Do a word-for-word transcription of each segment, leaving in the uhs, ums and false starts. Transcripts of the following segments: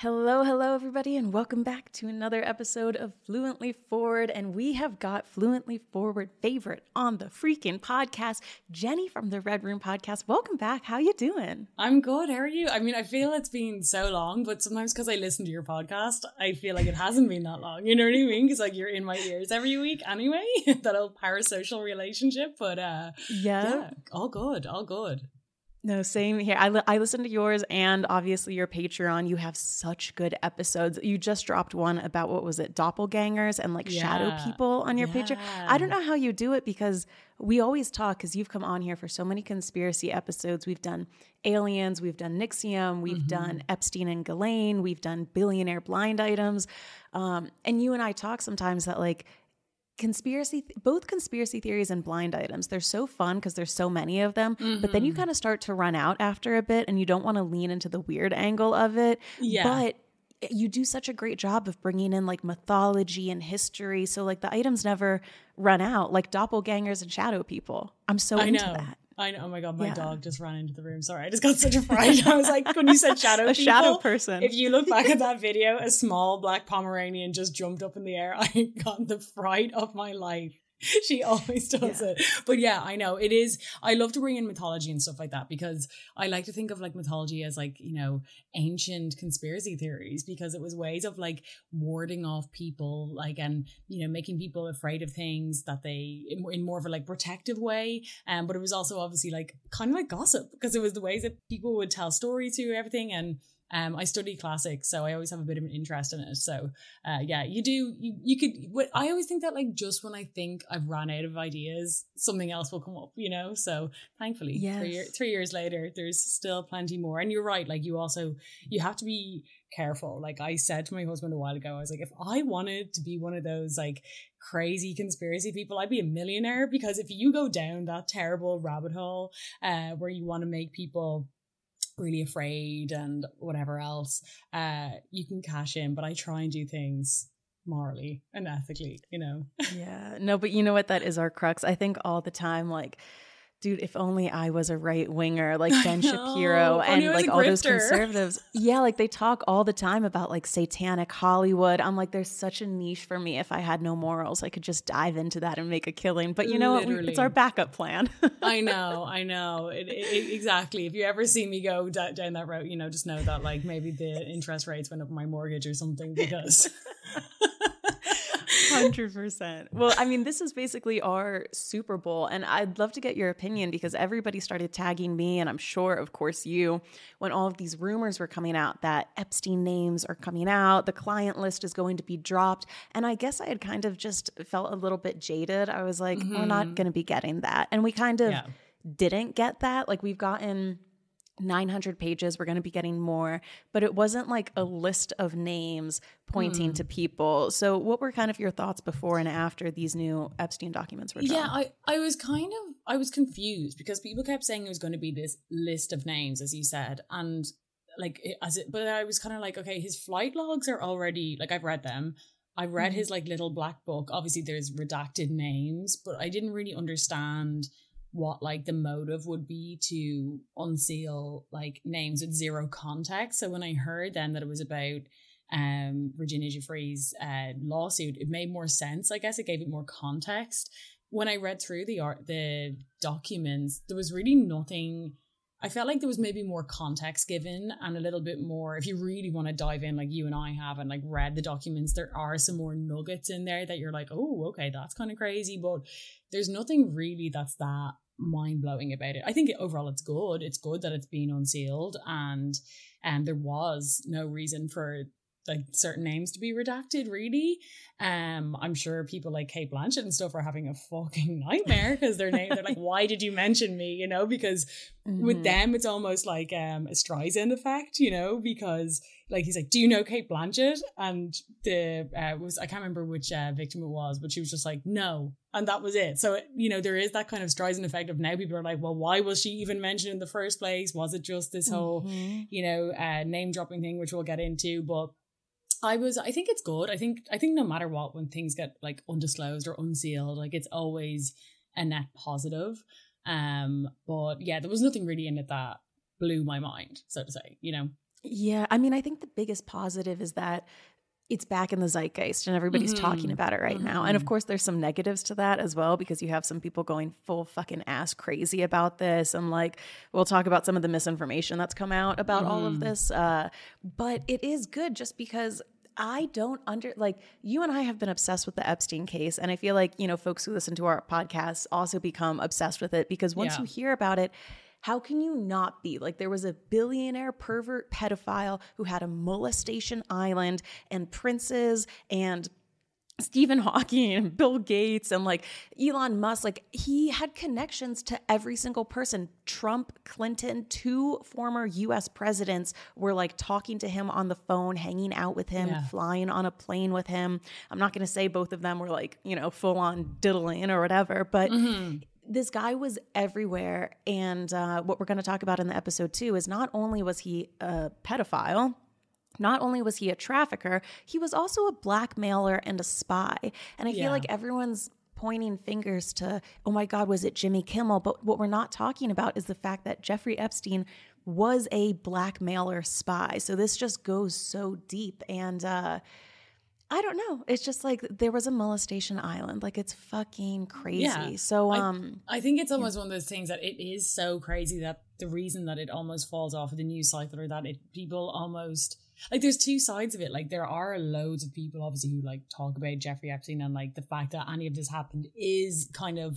Hello, hello, everybody, and welcome back to another episode of Fluently Forward. And we have got Fluently Forward favorite on the freaking podcast, Jenny from the Red Room Podcast. Welcome back. How you doing? I'm good. How are you? I mean, I feel it's been so long, but sometimes because I listen to your podcast, I feel like it hasn't been that long. You know what I mean? Because like you're in my ears every week anyway. That old parasocial relationship. But uh, yeah. yeah, all good, all good. No, same here. I, li- I listened to yours and obviously your Patreon. You have such good episodes. You just dropped one about, what was it, doppelgangers and like yeah. shadow people on your yeah. Patreon. I don't know how you do it because we always talk, because you've come on here for so many conspiracy episodes. We've done aliens, we've done N X I V M, we've mm-hmm. done Epstein and Ghislaine, we've done billionaire blind items. Um, and you and I talk sometimes that like, Conspiracy, both conspiracy theories and blind items, they're so fun because there's so many of them, mm-hmm. but then you kind of start to run out after a bit and you don't want to lean into the weird angle of it. Yeah. But you do such a great job of bringing in like mythology and history. So like the items never run out, like doppelgangers and shadow people. I'm so I into know. that. I know. Oh my God, my yeah. dog just ran into the room. Sorry, I just got such a fright. I was like, when you said shadow a people, shadow person. If you look back at that video, a small black Pomeranian just jumped up in the air. I got the fright of my life. She always does yeah. it. But yeah, I know it is. I love to bring in mythology and stuff like that because I like to think of like mythology as like, you know, ancient conspiracy theories, because it was ways of like warding off people, like, and, you know, making people afraid of things that they in, in more of a like protective way. Um, but it was also obviously like kind of like gossip, because it was the ways that people would tell stories to everything. And Um, I study classics, so I always have a bit of an interest in it. So, uh, yeah, you do, you, you could, what, I always think that like just when I think I've run out of ideas, something else will come up, you know? So thankfully, yes. three, year, three years later, there's still plenty more. And you're right, like you also, you have to be careful. Like I said to my husband a while ago, I was like, if I wanted to be one of those like crazy conspiracy people, I'd be a millionaire, because if you go down that terrible rabbit hole uh, where you want to make people really afraid and whatever else, uh you can cash in. But I try and do things morally and ethically, you know. Yeah, no, but you know what, that is our crux. I think all the time, like, dude, if only I was a right winger like Ben Shapiro and like all those conservatives. Yeah, like they talk all the time about like satanic Hollywood. I'm like, there's such a niche for me. If I had no morals, I could just dive into that and make a killing. But you know Literally. what? We, it's our backup plan. I know, I know. It, it, exactly. If you ever see me go d- down that route, you know, just know that like maybe the interest rates went up on my mortgage or something, because... one hundred percent. Well, I mean, this is basically our Super Bowl, and I'd love to get your opinion, because everybody started tagging me, and I'm sure, of course, you, when all of these rumors were coming out that Epstein names are coming out, the client list is going to be dropped, and I guess I had kind of just felt a little bit jaded. I was like, mm-hmm. we're not going to be getting that, and we kind of yeah. didn't get that. Like, we've gotten nine hundred pages, we're going to be getting more, but it wasn't like a list of names pointing mm. to people. So what were kind of your thoughts before and after these new Epstein documents were done? Yeah, I, I was kind of, I was confused, because people kept saying it was going to be this list of names, as you said, and like, as it, but I was kind of like, okay, his flight logs are already, like, I've read them. I read mm. his like little black book. Obviously there's redacted names, but I didn't really understand what like the motive would be to unseal like names with zero context. So when I heard then that it was about um Virginia Giuffre's uh, lawsuit, it made more sense. I guess it gave it more context. When I read through the art the documents, there was really nothing. I felt like there was maybe more context given, and a little bit more, if you really want to dive in like you and I have and like read the documents, there are some more nuggets in there that you're like, oh, okay, that's kind of crazy. But there's nothing really that's that mind-blowing about it. I think overall it's good. It's good that it's been unsealed, and and there was no reason for like certain names to be redacted, really. Um, I'm sure people like Kate Blanchett and stuff are having a fucking nightmare because their name, they're like, why did you mention me? You know, because mm-hmm. with them, it's almost like um, a Streisand effect, you know, because like, he's like, do you know Kate Blanchett? And the, uh, was, I can't remember which uh, victim it was, but she was just like, no. And that was it. So, you know, there is that kind of Streisand effect of now people are like, well, why was she even mentioned in the first place? Was it just this whole, mm-hmm. you know, uh, name dropping thing, which we'll get into? But I was, I think it's good. I think, I think no matter what, when things get like undisclosed or unsealed, like it's always a net positive. Um, but yeah, there was nothing really in it that blew my mind, so to say, you know? Yeah. I mean, I think the biggest positive is that it's back in the zeitgeist and everybody's mm-hmm. talking about it right mm-hmm. now. And of course, there's some negatives to that as well, because you have some people going full fucking ass crazy about this. And like, we'll talk about some of the misinformation that's come out about mm-hmm. all of this. Uh, but it is good just because I don't under like you and I have been obsessed with the Epstein case. And I feel like, you know, folks who listen to our podcasts also become obsessed with it, because once yeah. you hear about it, how can you not be? Like, there was a billionaire pervert pedophile who had a molestation island, and princes and Stephen Hawking and Bill Gates and like Elon Musk, like he had connections to every single person. Trump, Clinton, two former U S presidents were like talking to him on the phone, hanging out with him, yeah. flying on a plane with him. I'm not going to say both of them were like, you know, full on diddling or whatever, but mm-hmm. this guy was everywhere. And uh, what we're going to talk about in the episode too is not only was he a pedophile, not only was he a trafficker, he was also a blackmailer and a spy. And I yeah. feel like everyone's pointing fingers to, oh my God, was it Jimmy Kimmel? But what we're not talking about is the fact that Jeffrey Epstein was a blackmailer spy. So this just goes so deep. And uh, I don't know. It's just like there was a molestation island. Like, it's fucking crazy. Yeah. So um, I, I think it's almost yeah. one of those things that it is so crazy that the reason that it almost falls off of the news cycle, or that it people almost... Like, there's two sides of it. Like, there are loads of people, obviously, who, like, talk about Jeffrey Epstein, and, like, the fact that any of this happened is kind of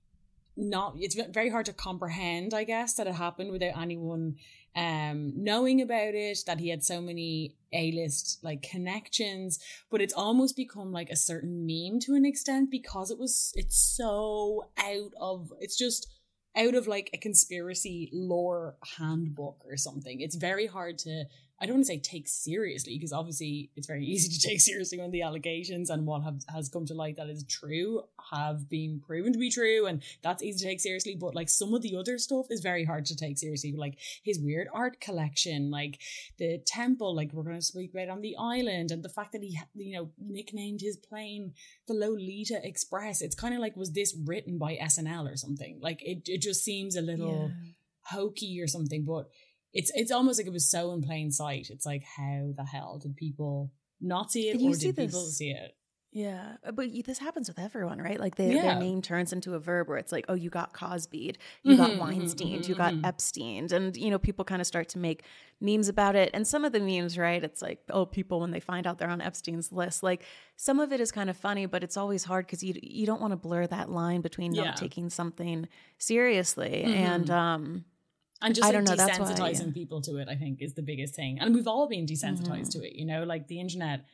not... It's very hard to comprehend, I guess, that it happened without anyone um, knowing about it, that he had so many A-list, like, connections. But it's almost become, like, a certain meme to an extent, because it was... It's so out of... It's just... out of like a conspiracy lore handbook or something. It's very hard to, I don't want to say take seriously, because obviously it's very easy to take seriously when the allegations and what have, has come to light that is true have been proven to be true, and that's easy to take seriously. But like some of the other stuff is very hard to take seriously, like his weird art collection, like the temple, like we're going to speak about on the island, and the fact that he, you know, nicknamed his plane the Lolita Express. It's kind of like, was this written by S N L or something? Like it, it just seems a little yeah. hokey or something, but it's it's almost like it was so in plain sight. It's like, how the hell did people not see it, or see did this? people see it? Yeah, but this happens with everyone, right? Like they, yeah. their name turns into a verb where it's like, oh, you got Cosby'd, you mm-hmm, got Weinstein'd, mm-hmm, you got mm-hmm. Epstein'd. And, you know, people kind of start to make memes about it. And some of the memes, right, it's like, oh, people, when they find out they're on Epstein's list, like some of it is kind of funny, but it's always hard because you you don't want to blur that line between yeah. not taking something seriously. Mm-hmm. And, um, And just I like don't know, desensitizing that's why, yeah. people to it, I think, is the biggest thing. And we've all been desensitized mm-hmm. to it, you know, like the internet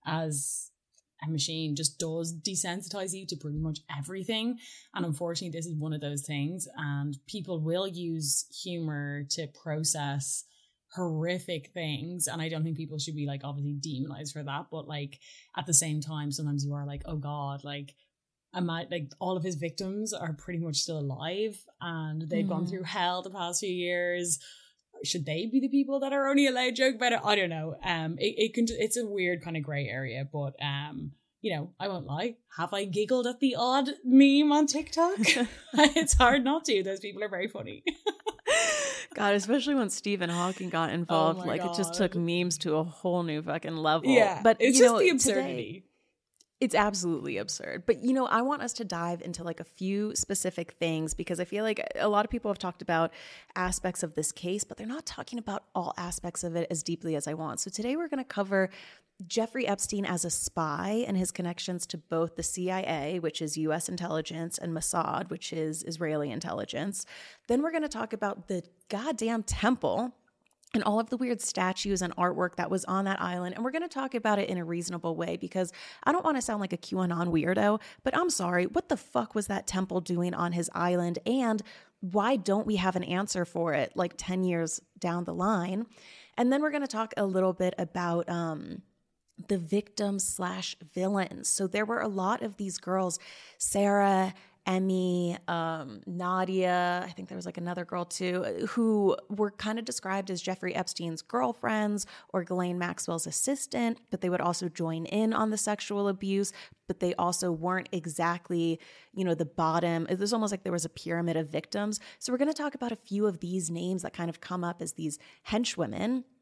as a machine just does desensitize you to pretty much everything. And unfortunately, this is one of those things. And people will use humor to process horrific things. And I don't think people should be like obviously demonized for that. But like at the same time, sometimes you are like, oh God, like, I might, like all of his victims are pretty much still alive and they've mm. gone through hell the past few years. Should they be the people that are only allowed to joke about it? I don't know. Um, it, it can, it's a weird kind of gray area, but um, you know, I won't lie. Have I giggled at the odd meme on TikTok? It's hard not to. Those people are very funny. God, especially when Stephen Hawking got involved, oh like God. It just took memes to a whole new fucking level. Yeah, but it's you just know, the absurdity. Today, it's absolutely absurd. But, you know, I want us to dive into like a few specific things because I feel like a lot of people have talked about aspects of this case, but they're not talking about all aspects of it as deeply as I want. So today we're going to cover Jeffrey Epstein as a spy and his connections to both the C I A, which is U S intelligence, and Mossad, which is Israeli intelligence. Then we're going to talk about the goddamn temple and all of the weird statues and artwork that was on that island. And we're going to talk about it in a reasonable way because I don't want to sound like a QAnon weirdo, but I'm sorry, what the fuck was that temple doing on his island? And why don't we have an answer for it like ten years down the line? And then we're going to talk a little bit about um, the victims slash villains. So there were a lot of these girls, Sarah, Emmy, um, Nadia, I think there was like another girl too, who were kind of described as Jeffrey Epstein's girlfriends or Ghislaine Maxwell's assistant, but they would also join in on the sexual abuse, but they also weren't exactly, you know, the bottom. It was almost like there was a pyramid of victims. So we're going to talk about a few of these names that kind of come up as these henchwomen.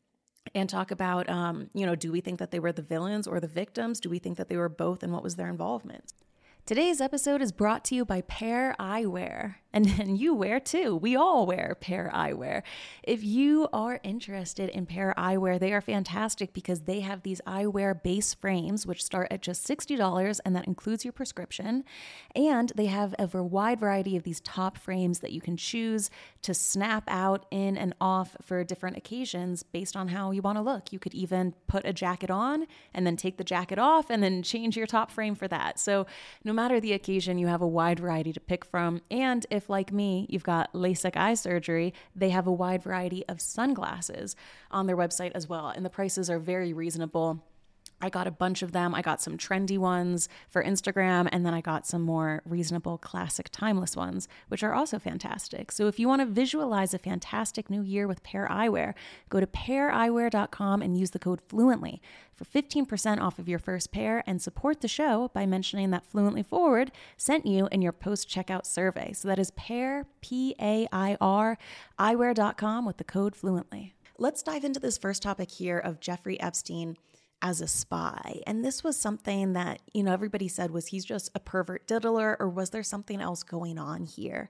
and talk about, um, you know, do we think that they were the villains or the victims? Do we think that they were both, and what was their involvement? Today's episode is brought to you by Pair Eyewear. And, and you wear too. We all wear Pair Eyewear. If you are interested in Pair Eyewear, they are fantastic because they have these eyewear base frames, which start at just sixty dollars, and that includes your prescription. And they have a wide variety of these top frames that you can choose to snap out in and off for different occasions based on how you want to look. You could even put a jacket on and then take the jacket off and then change your top frame for that. So no matter the occasion, you have a wide variety to pick from. And if, like me, you've got LASIK eye surgery, they have a wide variety of sunglasses on their website as well. And the prices are very reasonable. I got a bunch of them. I got some trendy ones for Instagram, and then I got some more reasonable, classic, timeless ones, which are also fantastic. So if you want to visualize a fantastic new year with Pair Eyewear, go to pair eyewear dot com and use the code FLUENTLY for fifteen percent off of your first pair, and support the show by mentioning that Fluently Forward sent you in your post-checkout survey. So that is Pair, P A I R, eyewear dot com with the code FLUENTLY. Let's dive into this first topic here of Jeffrey Epstein as a spy. And this was something that, you know, everybody said, was he's just a pervert diddler, or was there something else going on here?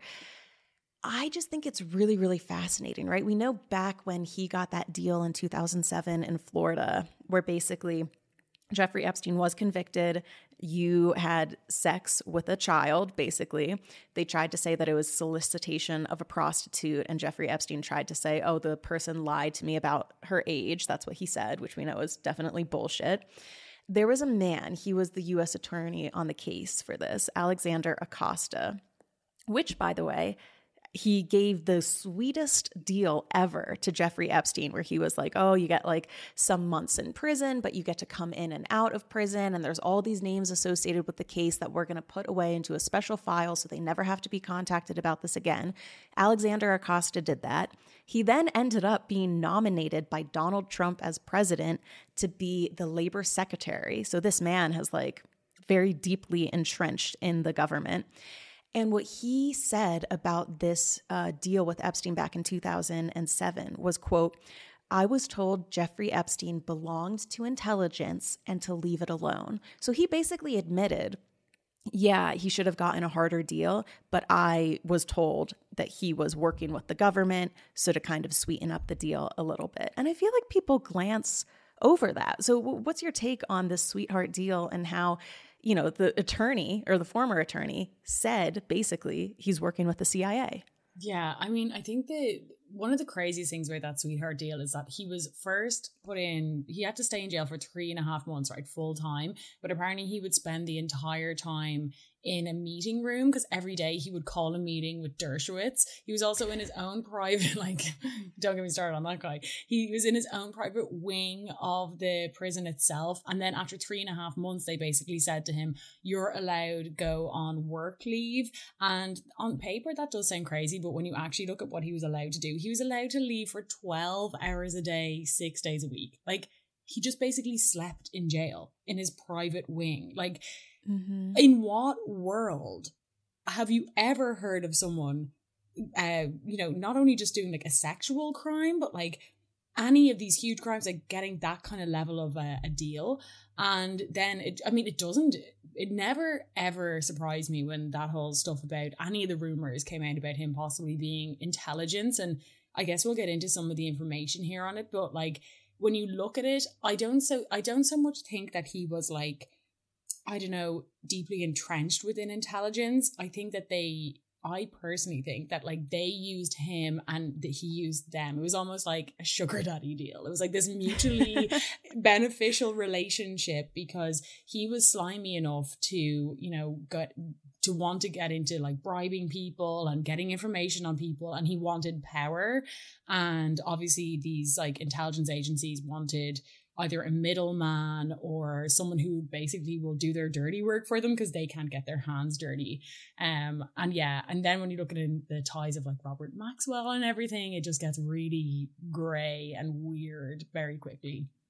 I just think it's really, really fascinating, right? We know back when he got that deal in two thousand seven in Florida, where basically Jeffrey Epstein was convicted. You had sex with a child, basically. They tried to say that it was solicitation of a prostitute, and Jeffrey Epstein tried to say, oh, the person lied to me about her age. That's what he said, which we know is definitely bullshit. There was a man, he was the U S attorney on the case for this, Alexander Acosta, which, by the way, he gave the sweetest deal ever to Jeffrey Epstein, where he was like, oh, you get like some months in prison, but you get to come in and out of prison. And there's all these names associated with the case that we're going to put away into a special file so they never have to be contacted about this again. Alexander Acosta did that. He then ended up being nominated by Donald Trump as president to be the labor secretary. So this man has like very deeply entrenched in the government. And what he said about this uh, deal with Epstein back in two thousand seven was, quote, I was told Jeffrey Epstein belonged to intelligence and to leave it alone. So he basically admitted, yeah, he should have gotten a harder deal, but I was told that he was working with the government, so to kind of sweeten up the deal a little bit. And I feel like people glance over that. So what's your take on this sweetheart deal and how, you know, the attorney or the former attorney said basically he's working with the C I A? Yeah, I mean, I think that one of the craziest things about that sweetheart deal is that he was first put in, he had to stay in jail for three and a half months, right, full time. But apparently he would spend the entire time in a meeting room because every day he would call a meeting with Dershowitz. He was also in his own private, like, don't get me started on that guy. He was in his own private wing of the prison itself. And then after three and a half months, they basically said to him, you're allowed to go on work leave. And on paper, that does sound crazy. But when you actually look at what he was allowed to do, he was allowed to leave for twelve hours a day, six days a week. Like, he just basically slept in jail in his private wing. Like, mm-hmm. In what world have you ever heard of someone, uh, you know, not only just doing like a sexual crime, but like any of these huge crimes, like getting that kind of level of a, a deal? And then, it, I mean, it doesn't, it never ever surprised me when that whole stuff about any of the rumors came out about him possibly being intelligence. And I guess we'll get into some of the information here on it. But like, when you look at it, I don't so, I don't so much think that he was like, I don't know, deeply entrenched within intelligence. I think that they, I personally think that like they used him and that he used them. It was almost like a sugar daddy deal. It was like this mutually beneficial relationship because he was slimy enough to, you know, get to want to get into like bribing people and getting information on people, and he wanted power. And obviously these like intelligence agencies wanted either a middleman or someone who basically will do their dirty work for them because they can't get their hands dirty. Um, and yeah, and then when you look at it, the ties of like Robert Maxwell and everything, it just gets really grey and weird very quickly.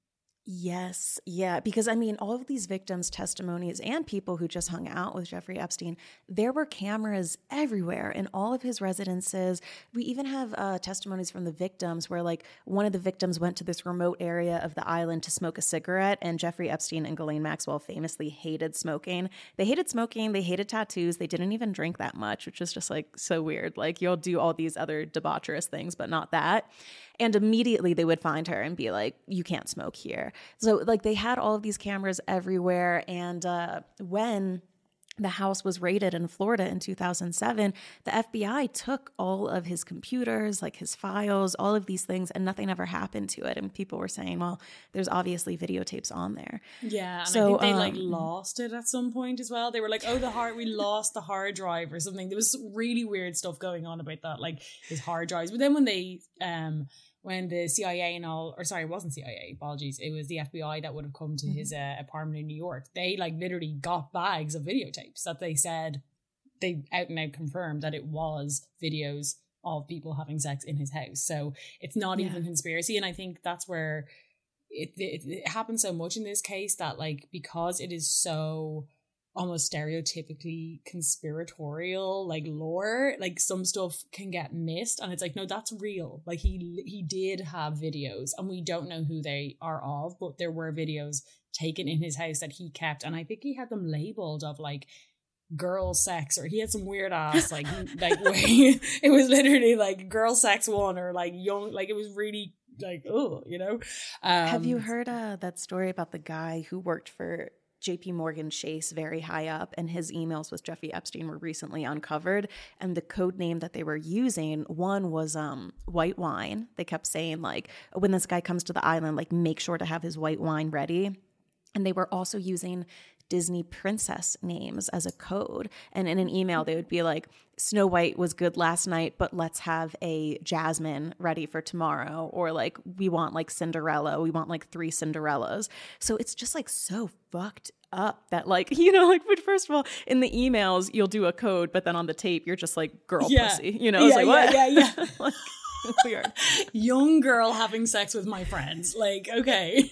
Yes. Yeah. Because I mean, all of these victims' testimonies and people who just hung out with Jeffrey Epstein, there were cameras everywhere in all of his residences. We even have uh, testimonies from the victims where, like, one of the victims went to this remote area of the island to smoke a cigarette. And Jeffrey Epstein and Ghislaine Maxwell famously hated smoking. They hated smoking. They hated tattoos. They didn't even drink that much, which is just like so weird. Like, you'll do all these other debaucherous things, but not that. And immediately they would find her and be like, you can't smoke here. So like they had all of these cameras everywhere. And uh, when the house was raided in Florida in two thousand seven, the F B I took all of his computers, like his files, all of these things, and nothing ever happened to it. And people were saying, well, there's obviously videotapes on there. Yeah, and so, I think they um, like lost it at some point as well. They were like, oh, the hard, we lost the hard drive or something. There was some really weird stuff going on about that, like his hard drives. But then when they, um, when the C I A and all, or sorry, it wasn't C I A, apologies, it was the F B I that would have come to mm-hmm. his uh, apartment in New York. They like literally got bags of videotapes that they said, they out and out confirmed that it was videos of people having sex in his house. So it's not yeah. even conspiracy. And I think that's where it, it, it happens so much in this case that like, because it is so almost stereotypically conspiratorial like lore, like some stuff can get missed, and it's like, no, that's real. Like he he did have videos, and we don't know who they are of, but there were videos taken in his house that he kept, and I think he had them labeled of like girl sex, or he had some weird ass like like way, it was literally like girl sex one, or like young, like it was really like, oh, you know. Um, have you heard uh, that story about the guy who worked for J P Morgan Chase very high up, and his emails with Jeffrey Epstein were recently uncovered, and the code name that they were using, one was um white wine. They kept saying like, when this guy comes to the island, like make sure to have his white wine ready. And they were also using Disney princess names as a code. And in an email, they would be like, Snow White was good last night, but let's have a Jasmine ready for tomorrow. Or like, we want like Cinderella. We want like three Cinderellas. So it's just like so fucked up that like, you know, like, but first of all, in the emails, you'll do a code, but then on the tape, you're just like girl yeah. pussy. You know, yeah, it's like, what? Yeah, yeah, yeah. Like, weird. Young girl having sex with my friends. Like, okay.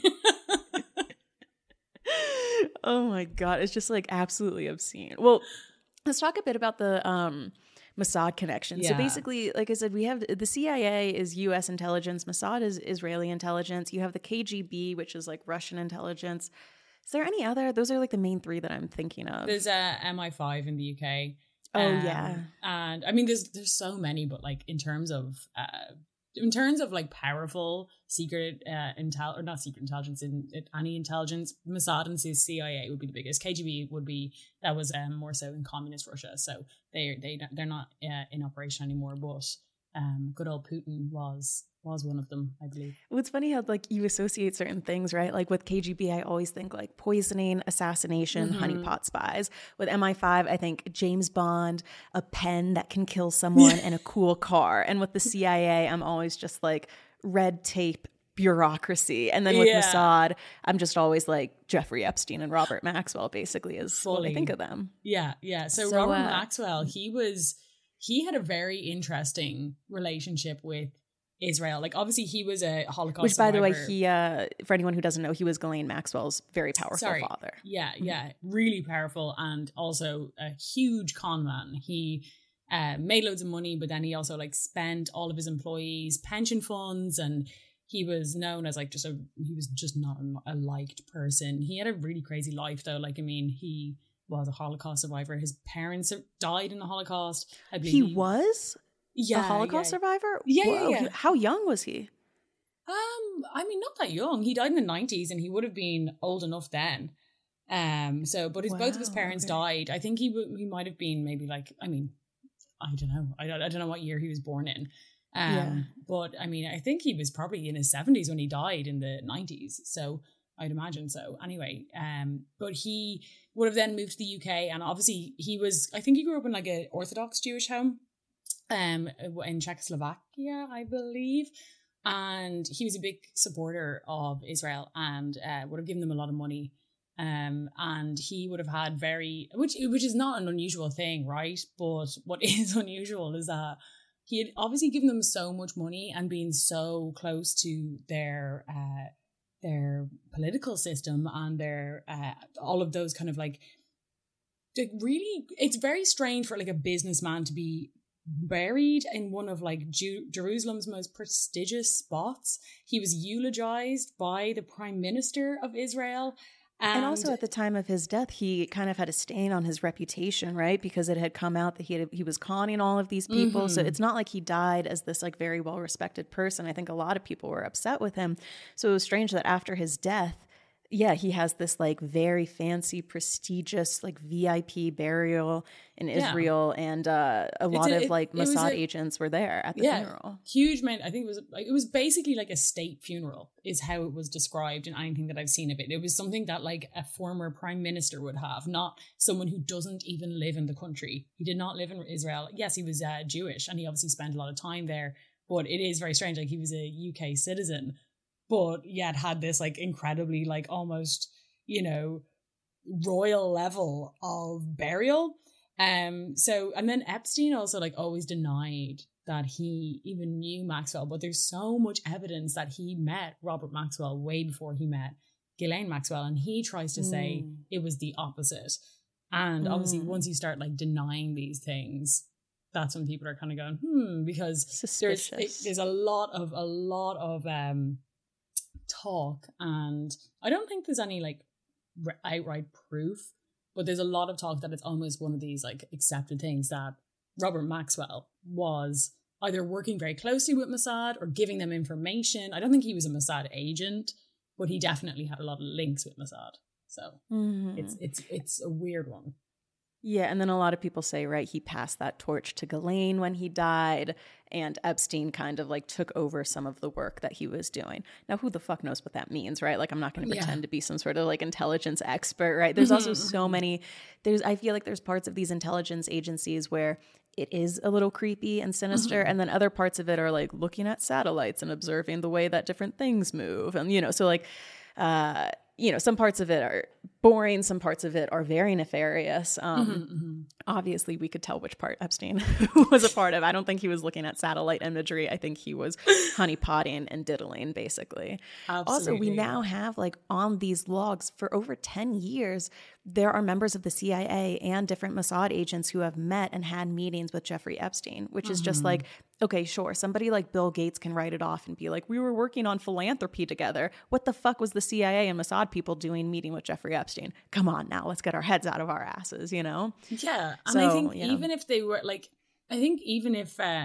Oh my God. It's just like absolutely obscene. Well, let's talk a bit about the um, Mossad connection. Yeah. So basically, like I said, we have the C I A is U S intelligence. Mossad is Israeli intelligence. You have the K G B, which is like Russian intelligence. Is there any other? Those are like the main three that I'm thinking of. There's uh, M I five in the U K. Oh, um, yeah. And I mean, there's there's so many, but like in terms of uh, in terms of like powerful secret uh, intel, or not secret intelligence, in, in any intelligence, Mossad and C I A would be the biggest. K G B would be, that was um, more so in communist Russia, so they they they're not uh, in operation anymore. But um, good old Putin was was one of them, I believe. Well, it's funny how like you associate certain things, right? Like with K G B, I always think like poisoning, assassination, mm-hmm. honeypot spies. With M I five, I think James Bond, a pen that can kill someone, and a cool car. And with the C I A, I'm always just like red tape, bureaucracy. And then with yeah. Mossad, I'm just always like Jeffrey Epstein and Robert Maxwell, basically, is Fully. What I think of them. Yeah, yeah. So, so Robert uh, Maxwell, he was, he had a very interesting relationship with Israel. Like, obviously he was a Holocaust Which, by survivor. the way, he, uh, for anyone who doesn't know, he was Ghislaine Maxwell's very powerful Sorry. father. Yeah, yeah. Really powerful, and also a huge con man. He uh, made loads of money, but then he also like spent all of his employees' pension funds, and he was known as like just a, he was just not a, a liked person. He had a really crazy life though. Like, I mean, he was a Holocaust survivor. His parents died in the Holocaust. I believe he was? Yeah, a Holocaust yeah. survivor? Yeah, Whoa. yeah, yeah. How young was he? Um, I mean, not that young. He died in the nineties, and he would have been old enough then. Um, so, but his wow, both of his parents okay. died. I think he w- he might have been maybe like, I mean, I don't know. I don't, I don't know what year he was born in. Um, yeah. But I mean, I think he was probably in his seventies when he died in the nineties. So I'd imagine so. Anyway, um, but he would have then moved to the U K, and obviously he was, I think he grew up in like an Orthodox Jewish home. Um, in Czechoslovakia, I believe, and he was a big supporter of Israel, and uh, would have given them a lot of money. Um, and he would have had very, which which is not an unusual thing, right? But what is unusual is that he had obviously given them so much money and been so close to their uh, their political system and their uh, all of those kind of like, like really, it's very strange for like a businessman to be buried in one of like Ju- Jerusalem's most prestigious spots. He was eulogized by the Prime Minister of Israel. And, and also at the time of his death, he kind of had a stain on his reputation, right? Because it had come out that he had, he was conning all of these people. Mm-hmm. So it's not like he died as this like very well-respected person. I think a lot of people were upset with him. So it was strange that after his death, yeah, he has this like very fancy, prestigious, like V I P burial in yeah. Israel, and uh, a lot a, of like it, Mossad it a, agents were there at the yeah, funeral. Huge man. I think it was like it was basically like a state funeral, is how it was described in anything that I've seen of it. It was something that like a former prime minister would have, not someone who doesn't even live in the country. He did not live in Israel. Yes, he was uh, Jewish, and he obviously spent a lot of time there. But it is very strange. Like he was a U K citizen. But yet had this like incredibly like almost, you know, royal level of burial. Um. So, and then Epstein also like always denied that he even knew Maxwell. But there's so much evidence that he met Robert Maxwell way before he met Ghislaine Maxwell. And he tries to mm. say it was the opposite. And mm. obviously once you start like denying these things, that's when people are kind of going, hmm, because Suspicious. there's it, there's a lot of, a lot of, um, talk, and I don't think there's any like outright proof, but there's a lot of talk that it's almost one of these like accepted things that Robert Maxwell was either working very closely with Mossad or giving them information. I don't think he was a Mossad agent, but he definitely had a lot of links with Mossad. So mm-hmm. it's it's it's a weird one. Yeah, and then a lot of people say, right, he passed that torch to Ghislaine when he died, and Epstein kind of like took over some of the work that he was doing. Now, who the fuck knows what that means, right? Like, I'm not going to pretend yeah. to be some sort of like intelligence expert, right? There's also so many, there's, I feel like there's parts of these intelligence agencies where it is a little creepy and sinister, mm-hmm. and then other parts of it are like looking at satellites and observing the way that different things move. And, you know, so like, uh, you know, some parts of it are boring, some parts of it are very nefarious. Um, mm-hmm, mm-hmm. Obviously, we could tell which part Epstein was a part of. I don't think he was looking at satellite imagery. I think he was honeypotting and diddling, basically. Absolutely. Also, we now have, like, on these logs for over ten years, there are members of the C I A and different Mossad agents who have met and had meetings with Jeffrey Epstein, which mm-hmm. is just like, okay, sure, somebody like Bill Gates can write it off and be like, we were working on philanthropy together. What the fuck was the C I A and Mossad people doing meeting with Jeffrey Epstein? Come on now, let's get our heads out of our asses, you know? Yeah, and so, I think yeah. even if they were like, I think even if uh,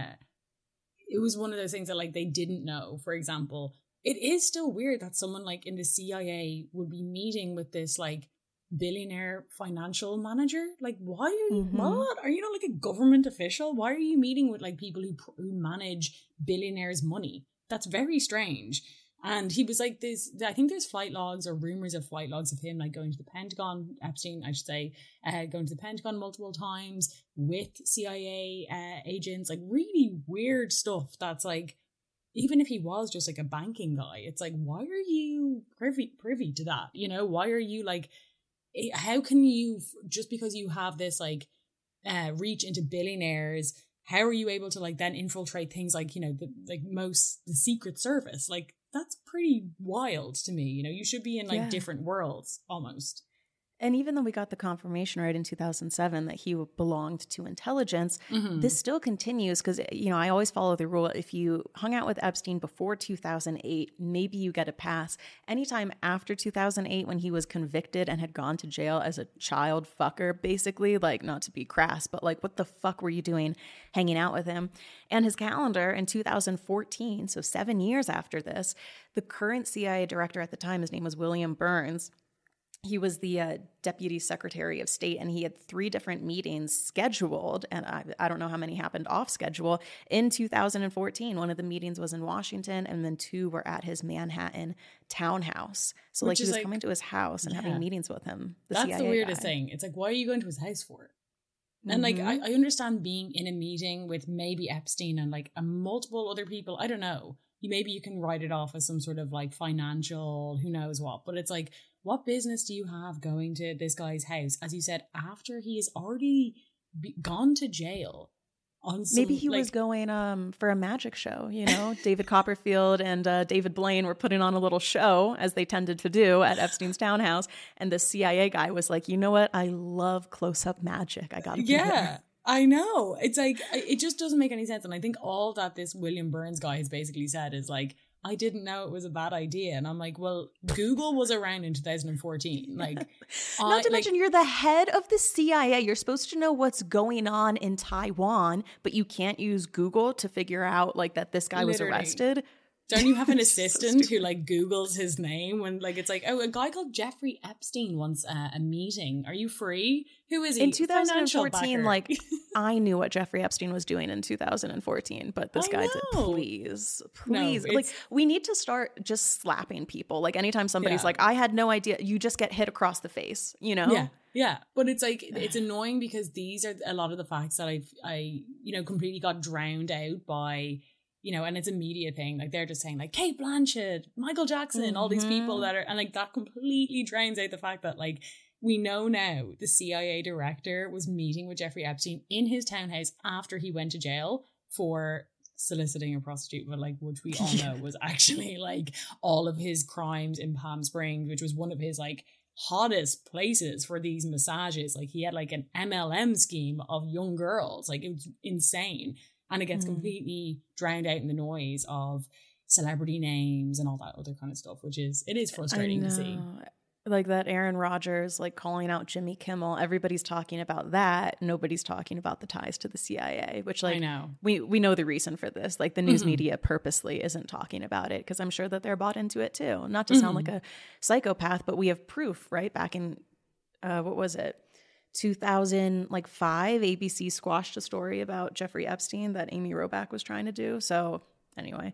it was one of those things that like they didn't know, for example, it is still weird that someone like in the C I A would be meeting with this like billionaire financial manager. Like, why are you mm-hmm. what are you not like a government official? Why are you meeting with like people who, who manage billionaires' money? That's very strange. And he was like this, I think there's flight logs or rumors of flight logs of him like going to the Pentagon, Epstein I should say, uh, going to the Pentagon multiple times with C I A uh, agents, like really weird stuff that's like, even if he was just like a banking guy, it's like, why are you privy privy to that? You know, why are you like, how can you, just because you have this like uh, reach into billionaires, how are you able to like then infiltrate things like, you know, the like most the Secret Service? Like, that's pretty wild to me. You know, you should be in like yeah. different worlds almost. And even though we got the confirmation right in two thousand seven that he belonged to intelligence, mm-hmm. this still continues because, you know, I always follow the rule. If you hung out with Epstein before two thousand eight, maybe you get a pass. Anytime after two thousand eight, when he was convicted and had gone to jail as a child fucker, basically, like, not to be crass, but like, what the fuck were you doing hanging out with him? And his calendar in two thousand fourteen, so seven years after this, the current C I A director at the time, his name was William Burns. He was the uh, Deputy Secretary of State, and he had three different meetings scheduled, and I, I don't know how many happened off schedule, in two thousand fourteen. One of the meetings was in Washington, and then two were at his Manhattan townhouse. So, Which like, he was like, coming to his house and yeah. having meetings with him. The That's C I A the weirdest guy. thing. It's like, why are you going to his house for it? Mm-hmm. And, like, I, I understand being in a meeting with maybe Epstein and, like, a multiple other people. I don't know. Maybe you can write it off as some sort of, like, financial, who knows what. But it's like, what business do you have going to this guy's house, as you said, after he has already be- gone to jail on some, maybe he like, was going um for a magic show, you know. David Copperfield and uh, David Blaine were putting on a little show, as they tended to do at Epstein's townhouse, and the C I A guy was like, you know what, I love close-up magic, I gotta be yeah here. I know, it's like, it just doesn't make any sense. And I think all that this William Burns guy has basically said is like, I didn't know it was a bad idea. And I'm like, well, Google was around in two thousand fourteen. Like, Not I, to like, mention, you're the head of the C I A. You're supposed to know what's going on in Taiwan, but you can't use Google to figure out like that this guy Literally. was arrested. Don't you have an It's so assistant stupid. who like Googles his name when like it's like, oh, a guy called Jeffrey Epstein wants uh, a meeting. Are you free? Who is he? In two thousand Financial fourteen, backer. like I knew what Jeffrey Epstein was doing in two thousand fourteen, but this I guy said, know. please, No, please. like it's- we need to start just slapping people. Like anytime somebody's Yeah. like, I had no idea, you just get hit across the face, you know? Yeah, yeah. But it's like, it's annoying because these are a lot of the facts that I've, I, you know, completely got drowned out by, you know, and it's a media thing. Like they're just saying like Kate Blanchett, Michael Jackson, all these people that are, and like that completely drowns out the fact that like, we know now the C I A director was meeting with Jeffrey Epstein in his townhouse after he went to jail for soliciting a prostitute, but like, which we all know was actually like all of his crimes in Palm Springs, which was one of his like hottest places for these massages. Like he had like an M L M scheme of young girls. Like it was insane. And it gets Mm. completely drowned out in the noise of celebrity names and all that other kind of stuff, which is, it is frustrating to see. Like that Aaron Rodgers, like calling out Jimmy Kimmel. Everybody's talking about that. Nobody's talking about the ties to the C I A, which like I know. we, we know the reason for this. Like the news Mhm. media purposely isn't talking about it because I'm sure that they're bought into it too. Not to sound Mhm. like a psychopath, but we have proof, right? Back in, uh, what was it? two thousand like five, A B C squashed a story about Jeffrey Epstein that Amy Robach was trying to do. So anyway.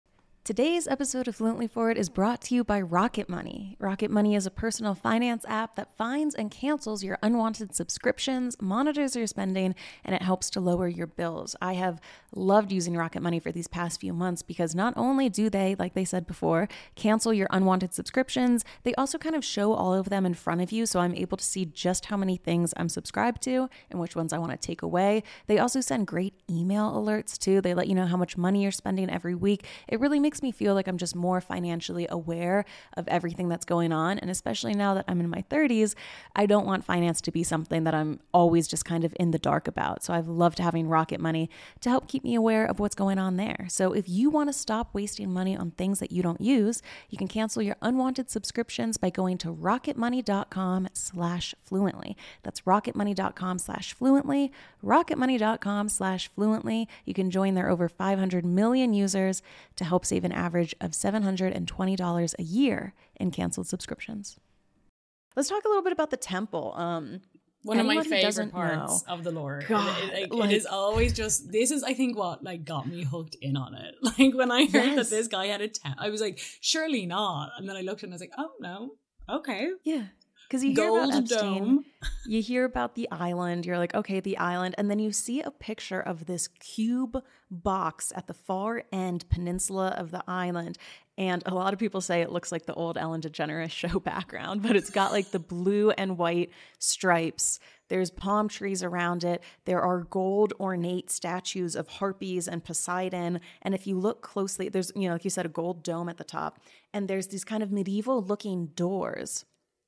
Today's episode of Fluently Forward is brought to you by Rocket Money. Rocket Money is a personal finance app that finds and cancels your unwanted subscriptions, monitors your spending, and it helps to lower your bills. I have loved using Rocket Money for these past few months because not only do they, like they said before, cancel your unwanted subscriptions, they also kind of show all of them in front of you, so I'm able to see just how many things I'm subscribed to and which ones I want to take away. They also send great email alerts too. They let you know how much money you're spending every week. It really makes me feel like I'm just more financially aware of everything that's going on. And especially now that I'm in my thirties, I don't want finance to be something that I'm always just kind of in the dark about. So I've loved having Rocket Money to help keep me aware of what's going on there. So if you want to stop wasting money on things that you don't use, you can cancel your unwanted subscriptions by going to rocketmoney.com slash fluently. That's rocketmoney.com slash fluently, rocketmoney.com slash fluently. You can join their over five hundred million users to help save an average of seven hundred twenty dollars a year in canceled subscriptions. Let's talk a little bit about the temple. Um, One of my anyone who favorite doesn't parts know- of the lore. God, it, it, like- it is always just, this is I think what like got me hooked in on it. Like when I heard Yes. that this guy had a tent, I was like, surely not. And then I looked and I was like, oh no, okay. Yeah. Because you hear Gold about Epstein, Dome. you hear about the island, you're like, okay, the island. And then you see a picture of this cube box at the far end peninsula of the island. And a lot of people say it looks like the old Ellen DeGeneres show background, but it's got like the blue and white stripes. There's palm trees around it. There are gold ornate statues of harpies and Poseidon. And if you look closely, there's, you know, like you said, a gold dome at the top. And there's these kind of medieval looking doors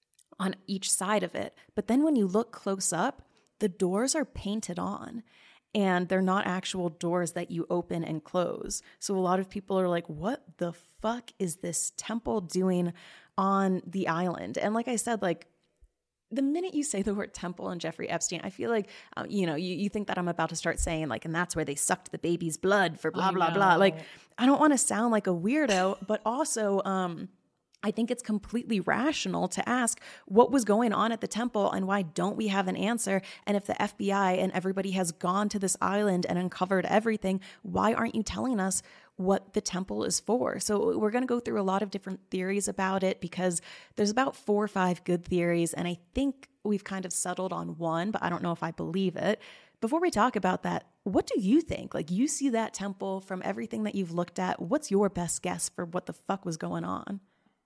on each side of it. But then when you look close up, the doors are painted on and they're not actual doors that you open and close. So a lot of people are like, what the fuck is this temple doing on the island? And like I said, like the minute you say the word temple and Jeffrey Epstein, I feel like, uh, you know, you, you think that I'm about to start saying like, and that's where they sucked the baby's blood for blah, I blah, blah. Like, know. I don't want to sound like a weirdo, but also, um, I think it's completely rational to ask what was going on at the temple and why don't we have an answer? And if the F B I and everybody has gone to this island and uncovered everything, why aren't you telling us what the temple is for? So we're going to go through a lot of different theories about it because there's about four or five good theories. And I think we've kind of settled on one, but I don't know if I believe it. Before we talk about that, what do you think? Like you see that temple from everything that you've looked at. What's your best guess for what the fuck was going on?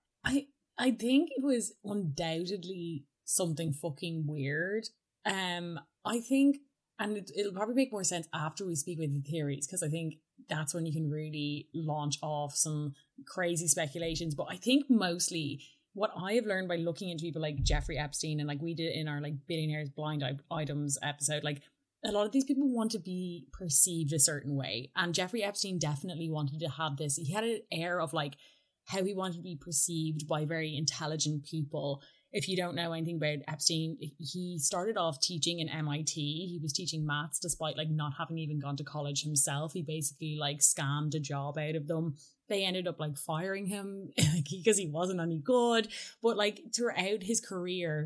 I I think it was undoubtedly something fucking weird. Um, I think and it, it'll probably make more sense after we speak with the theories, because I think that's when you can really launch off some crazy speculations. But I think mostly what I have learned by looking into people like Jeffrey Epstein, and like we did in our like Billionaires Blind Items episode, like a lot of these people want to be perceived a certain way. And Jeffrey Epstein definitely wanted to have this. He had an air of like how he wanted to be perceived by very intelligent people. If you don't know anything about Epstein, he started off teaching in M I T. He was teaching maths despite like not having even gone to college himself. He basically like scammed a job out of them. They ended up like firing him because he wasn't any good. But like throughout his career,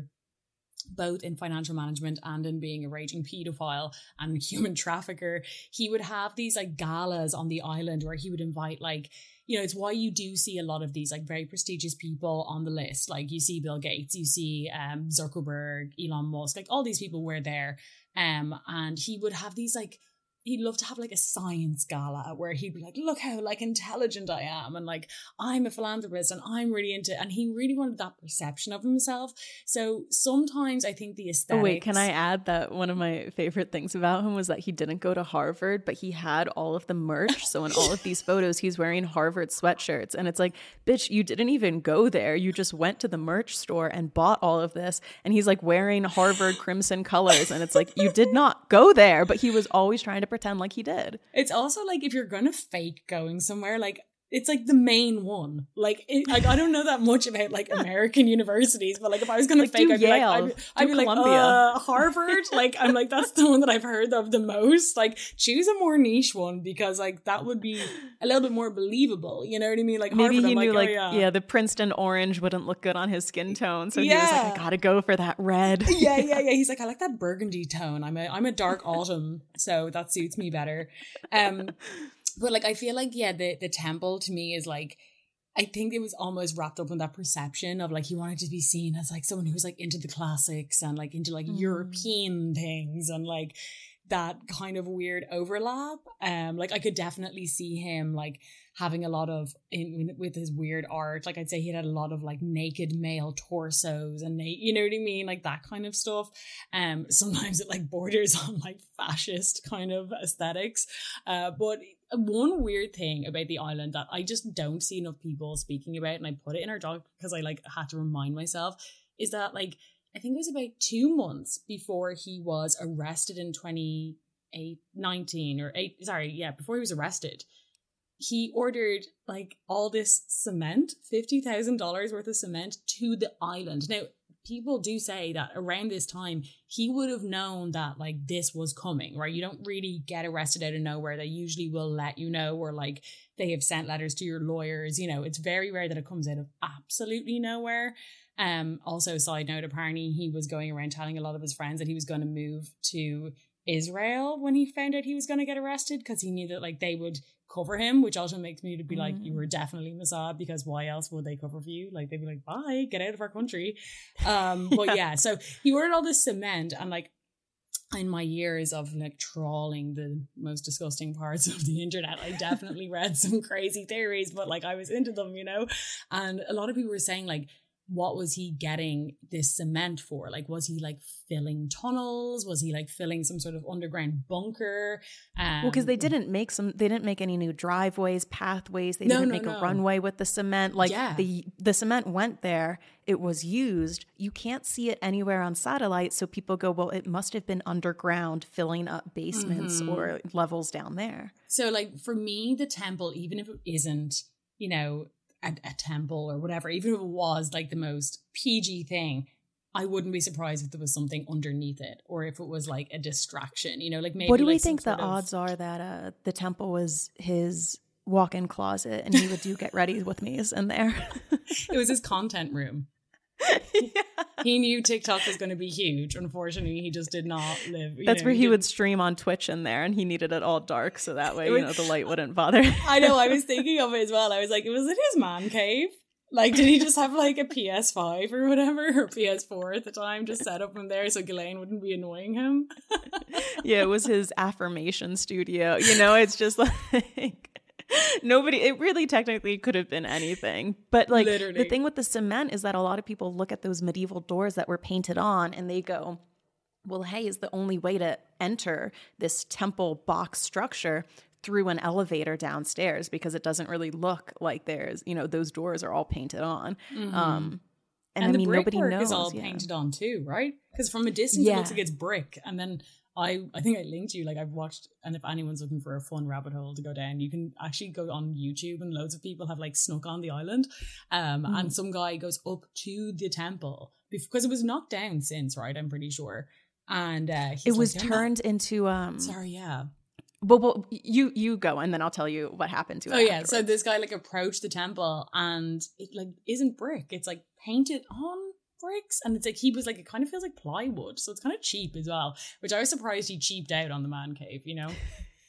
both in financial management and in being a raging pedophile and human trafficker, he would have these like galas on the island where he would invite like, you know, it's why you do see a lot of these like very prestigious people on the list. Like you see Bill Gates, you see um, Zuckerberg, Elon Musk, like all these people were there. Um, and he would have these like, he'd love to have like a science gala where he'd be like, look how like intelligent I am, and like I'm a philanthropist and I'm really into, and he really wanted that perception of himself. So sometimes I think the aesthetics. Oh wait, can I add that one of my favorite things about him was that he didn't go to Harvard, but he had all of the merch. So in all of these photos, he's wearing Harvard sweatshirts, and it's like, bitch, you didn't even go there. You just went to the merch store and bought all of this. And he's like wearing Harvard crimson colors, and it's like, you did not go there, but he was always trying to pretend like he did. It's also like if you're gonna fake going somewhere, like it's like the main one. Like, it, like I don't know that much about like American universities, but like if I was gonna like, fake, I'd be Yale, like, I'd, I'd be like, uh, Harvard. Like I'm like that's the one that I've heard of the most. Like choose a more niche one, because like that would be a little bit more believable. You know what I mean? Like maybe Harvard, he I'm knew like, like oh, yeah. yeah. the Princeton orange wouldn't look good on his skin tone, so yeah. he was like, I gotta go for that red. yeah, yeah, yeah. He's like, I like that burgundy tone. I'm a I'm a dark autumn, so that suits me better. Um. But like, I feel like, yeah, the, the temple to me is like, I think it was almost wrapped up in that perception of like, he wanted to be seen as like someone who's like into the classics and like into like mm. European things and like that kind of weird overlap. Um, like I could definitely see him like having a lot of in with his weird art. Like I'd say he had a lot of like naked male torsos and na- you know what I mean, like that kind of stuff. Um, sometimes it like borders on like fascist kind of aesthetics. Uh, but one weird thing about the island that I just don't see enough people speaking about, and I put it in our doc because I like had to remind myself, is that like I think it was about two months before he was arrested in twenty nineteen or eight. Sorry, yeah, before he was arrested, he ordered like all this cement, fifty thousand dollars worth of cement to the island. Now, people do say that around this time, he would have known that like this was coming, right? You don't really get arrested out of nowhere. They usually will let you know, or like they have sent letters to your lawyers. You know, it's very rare that it comes out of absolutely nowhere. Um, also, side note, apparently he was going around telling a lot of his friends that he was going to move to Israel when he found out he was going to get arrested, because he knew that like they would cover him, which also makes me to be mm. like, you were definitely Mossad, because why else would they cover for you? Like they'd be like, bye, get out of our country. Um, but yeah. yeah, so he ordered all this cement, and like in my years of like trawling the most disgusting parts of the internet, I definitely read some crazy theories, but like I was into them, you know. And a lot of people were saying like, what was he getting this cement for? Like, was he like filling tunnels? Was he like filling some sort of underground bunker? Um, well, because they didn't make some, they didn't make any new driveways, pathways. They no, didn't no, make no. a runway with the cement. Like yeah. the the cement went there. It was used. You can't see it anywhere on satellite. So people go, well, it must have been underground, filling up basements mm-hmm. or levels down there. So like for me, the temple, even if it isn't, you know, A, a temple or whatever, even if it was like the most P G thing, I wouldn't be surprised if there was something underneath it, or if it was like a distraction, you know, like maybe. What do like we think the of... odds are that uh, the temple was his walk-in closet and he would do get ready with me's in there? It was his content room. Yeah. He knew TikTok was going to be huge. Unfortunately, he just did not live. That's know, where he, he would stream on Twitch in there, and he needed it all dark so that way, was, you know, the light wouldn't bother. I know. I was thinking of it as well. I was like, was it his man cave? Like, did he just have like a P S five or whatever, or P S four at the time, just set up in there so Ghislaine wouldn't be annoying him? Yeah, it was his affirmation studio. You know, it's just like. Nobody, it really technically could have been anything. But like Literally. The thing with the cement is that a lot of people look at those medieval doors that were painted on and they go, well, hey, is the only way to enter this temple box structure through an elevator downstairs, because it doesn't really look like there's, you know, those doors are all painted on. Mm-hmm. Um, and, and I the mean, nobody brickwork knows. is all yeah. painted on too, right? Because from a distance, Yeah. it looks like it's brick. And then I, I think I linked you, like I've watched, and if anyone's looking for a fun rabbit hole to go down, you can actually go on YouTube, and loads of people have like snuck on the island. Um, Mm. and some guy goes up to the temple because it was knocked down since, right? I'm pretty sure. And uh, he's It was like, "They're turned not-" into um. Sorry, yeah. Well, well, you you go, and then I'll tell you what happened to it. Oh yeah, afterwards. so this guy like approached the temple, and it like isn't brick; it's like painted on bricks, and it's like he was like it kind of feels like plywood, so it's kind of cheap as well. Which I was surprised he cheaped out on the man cave, you know.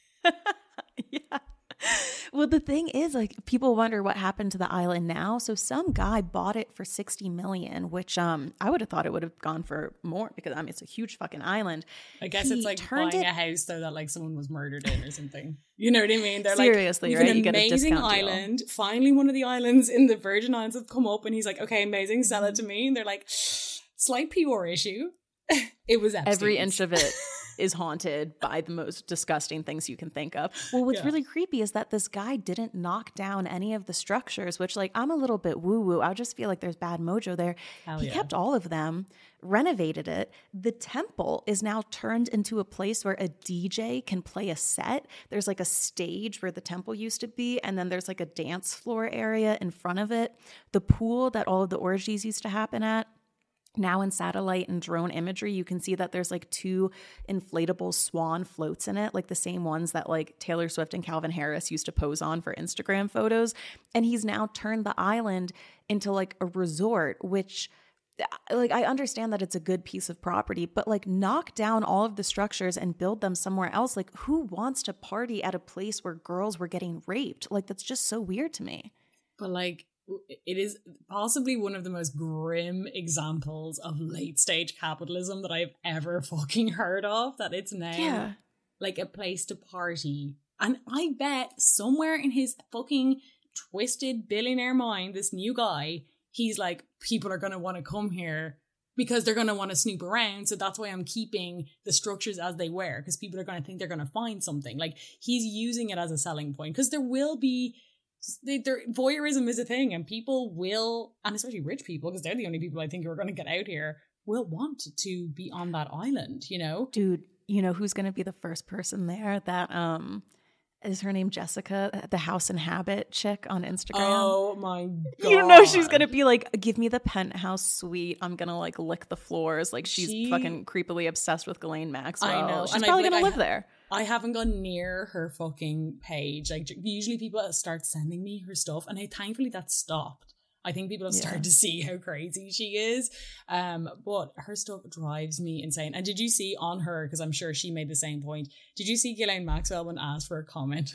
Yeah. Well, the thing is, like, people wonder what happened to the island now. So some guy bought it for sixty million, which um I would have thought it would have gone for more, because I mean it's a huge fucking island. I guess He it's like turned buying it- a house though that like someone was murdered in or something. You know what I mean? They're Seriously, like, right? An You get a amazing discount deal. island. Finally, one of the islands in the Virgin Islands have come up, and he's like, "Okay, amazing, sell it to me." And they're like, "Slight P R issue." It was Epstein's. Every inch of it is haunted by the most disgusting things you can think of. Well, what's Yeah. really creepy is that this guy didn't knock down any of the structures, which, like, I'm a little bit woo-woo. I just feel like there's bad mojo there. Hell he yeah. kept all of them, renovated it. The temple is now turned into a place where a D J can play a set. There's like a stage where the temple used to be, and then there's like a dance floor area in front of it. The pool that all of the orgies used to happen at. Now in satellite and drone imagery, you can see that there's like two inflatable swan floats in it, like the same ones that like Taylor Swift and Calvin Harris used to pose on for Instagram photos. And he's now turned the island into like a resort, which, like, I understand that it's a good piece of property, but like knock down all of the structures and build them somewhere else. Like, who wants to party at a place where girls were getting raped? Like, that's just so weird to me. But like, it is possibly one of the most grim examples of late stage capitalism that I've ever fucking heard of. That it's now Yeah. like a place to party. And I bet somewhere in his fucking twisted billionaire mind, this new guy, he's like, people are going to want to come here because they're going to want to snoop around. So that's why I'm keeping the structures as they were, because people are going to think they're going to find something. Like, he's using it as a selling point, because there will be They, there, voyeurism is a thing, and people will, and especially rich people, because they're the only people I think who are going to get out here, will want to be on that island, you know? Dude, you know who's going to be the first person there? That um, is her name Jessica, the House and Habit chick on Instagram. Oh my god! You know she's going to be like, give me the penthouse suite. I'm going to like lick the floors. Like, she's She- fucking creepily obsessed with Ghislaine Maxwell. I know, She's and I probably feel going like to I live ha- there. I haven't gone near her fucking page. Like, usually people start sending me her stuff, and I, thankfully that stopped. I think people have Yeah. started to see how crazy she is. Um, but her stuff drives me insane. And did you see on her, because I'm sure she made the same point, did you see Ghislaine Maxwell when asked for a comment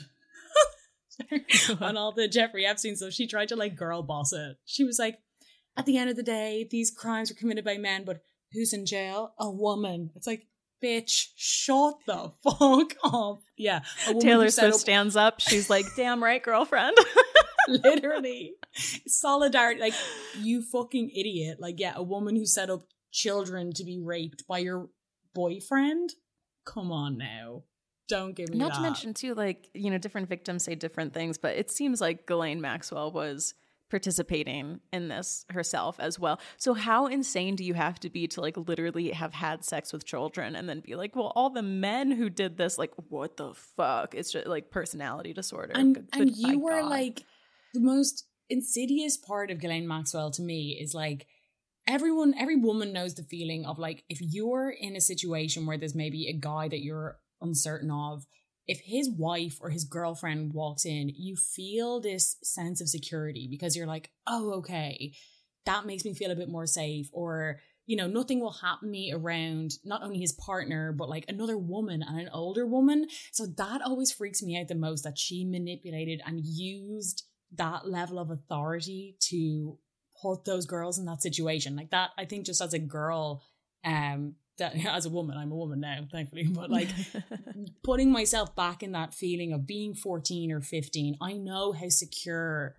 on all the Jeffrey Epstein stuff? She tried to like girl boss it. She was like, at the end of the day, these crimes were committed by men, but who's in jail? A woman. It's like, bitch, shut the fuck up. Yeah. a woman Taylor who set Swift up- stands up. She's like, damn right, girlfriend. Literally. Solidarity. Like, you fucking idiot. Like, yeah, a woman who set up children to be raped by your boyfriend? Come on now. Don't give me Not that. to mention, too, like, you know, different victims say different things, but it seems like Ghislaine Maxwell was participating in this herself as well. So how insane do you have to be to like literally have had sex with children and then be like, well, all the men who did this, like, what the fuck? It's just like personality disorder. And, Good- and good- you my were God. like, the most insidious part of Ghislaine Maxwell to me is like, everyone, every woman knows the feeling of like, if you're in a situation where there's maybe a guy that you're uncertain of, if his wife or his girlfriend walks in, you feel this sense of security because you're like, oh, okay, that makes me feel a bit more safe. Or, you know, nothing will happen to me around not only his partner, but like another woman and an older woman. So that always freaks me out the most, that she manipulated and used that level of authority to put those girls in that situation. Like that, I think just as a girl, um, that as a woman, I'm a woman now, thankfully, but like putting myself back in that feeling of being fourteen or fifteen, I know how secure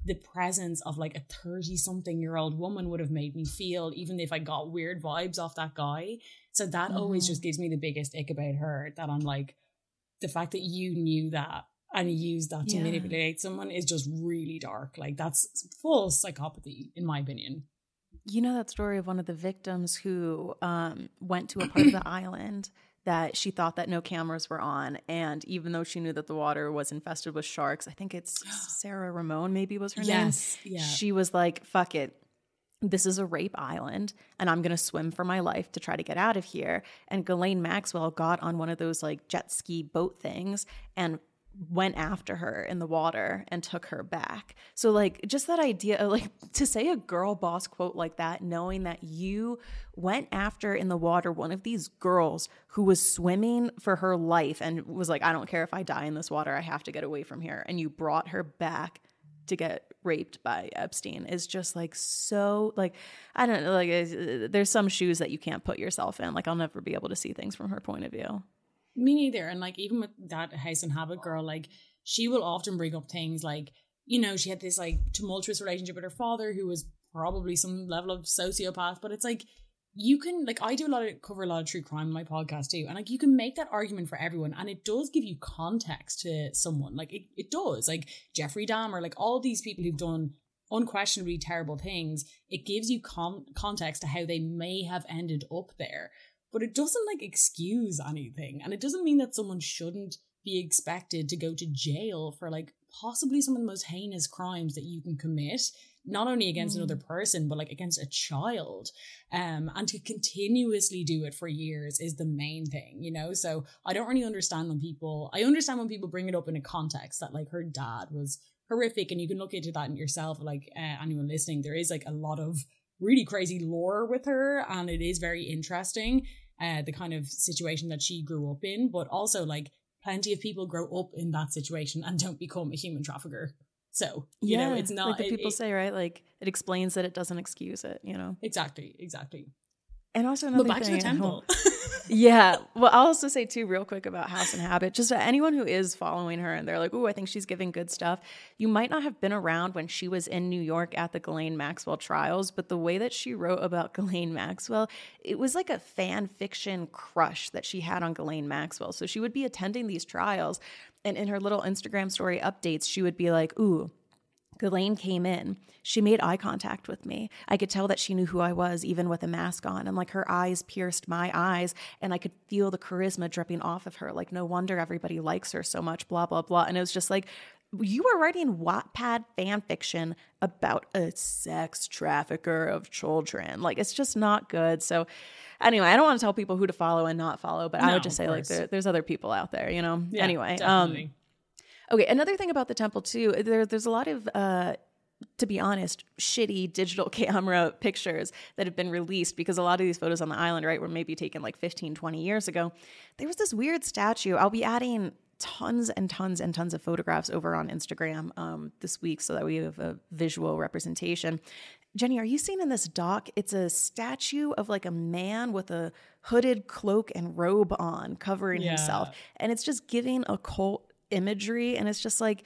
the presence of like a thirty something year old woman would have made me feel, even if I got weird vibes off that guy. So that mm-hmm. always just gives me the biggest ick about her, that I'm like, the fact that you knew that and used that to yeah. manipulate someone is just really dark. Like that's full psychopathy, in my opinion. You know that story of one of the victims who um, went to a part of the island that she thought that no cameras were on, and even though she knew that the water was infested with sharks, I think it's Sarah Ramon maybe was her yes, name. Yeah. She was like, fuck it. This is a rape island and I'm going to swim for my life to try to get out of here. And Ghislaine Maxwell got on one of those like jet ski boat things and went after her in the water and took her back. So like just that idea of like to say a girl boss quote like that, knowing that you went after in the water one of these girls who was swimming for her life and was like, I don't care if I die in this water, I have to get away from here. And you brought her back to get raped by Epstein is just like so like, I don't know, like there's some shoes that you can't put yourself in. Like I'll never be able to see things from her point of view. Me neither. And like even with that House and Habit girl, like she will often bring up things like, you know, she had this like tumultuous relationship with her father who was probably some level of sociopath, but it's like you can like I do a lot of cover a lot of true crime on my podcast too, and like you can make that argument for everyone, and it does give you context to someone. Like it, it does. Like Jeffrey Dahmer, like all these people who've done unquestionably terrible things, it gives you con- context to how they may have ended up there. But it doesn't like excuse anything. And it doesn't mean that someone shouldn't be expected to go to jail for like possibly some of the most heinous crimes that you can commit, not only against mm. another person, but like against a child. Um, and to continuously do it for years is the main thing, you know? So I don't really understand when people, I understand when people bring it up in a context that like her dad was horrific, and you can look into that in yourself, like uh, anyone listening, there is like a lot of really crazy lore with her, and it is very interesting, uh, the kind of situation that she grew up in, but also like plenty of people grow up in that situation and don't become a human trafficker. So, you yeah, know, it's not... like the it, people it, say, right? Like it explains that it doesn't excuse it, you know? Exactly, exactly. And also another but back thing, to the temple. Yeah. Well, I'll also say too, real quick about House and Habit, just anyone who is following her and they're like, oh, I think she's giving good stuff. You might not have been around when she was in New York at the Ghislaine Maxwell trials, but the way that she wrote about Ghislaine Maxwell, it was like a fan fiction crush that she had on Ghislaine Maxwell. So she would be attending these trials, and in her little Instagram story updates, she would be like, ooh, Ghislaine came in. She made eye contact with me. I could tell that she knew who I was, even with a mask on. And like her eyes pierced my eyes, and I could feel the charisma dripping off of her. Like, no wonder everybody likes her so much, blah, blah, blah. And it was just like, you were writing Wattpad fan fiction about a sex trafficker of children. Like, it's just not good. So anyway, I don't want to tell people who to follow and not follow, but no, I would just say like there, there's other people out there, you know? Yeah, anyway. definitely. Um, Okay, another thing about the temple too, there, there's a lot of, uh, to be honest, shitty digital camera pictures that have been released, because a lot of these photos on the island, right, were maybe taken like fifteen, twenty years ago. There was this weird statue. I'll be adding tons and tons and tons of photographs over on Instagram um, this week so that we have a visual representation. Jenny, are you seeing in this doc? It's a statue of like a man with a hooded cloak and robe on, covering yeah. himself. And it's just giving occult imagery, and it's just like,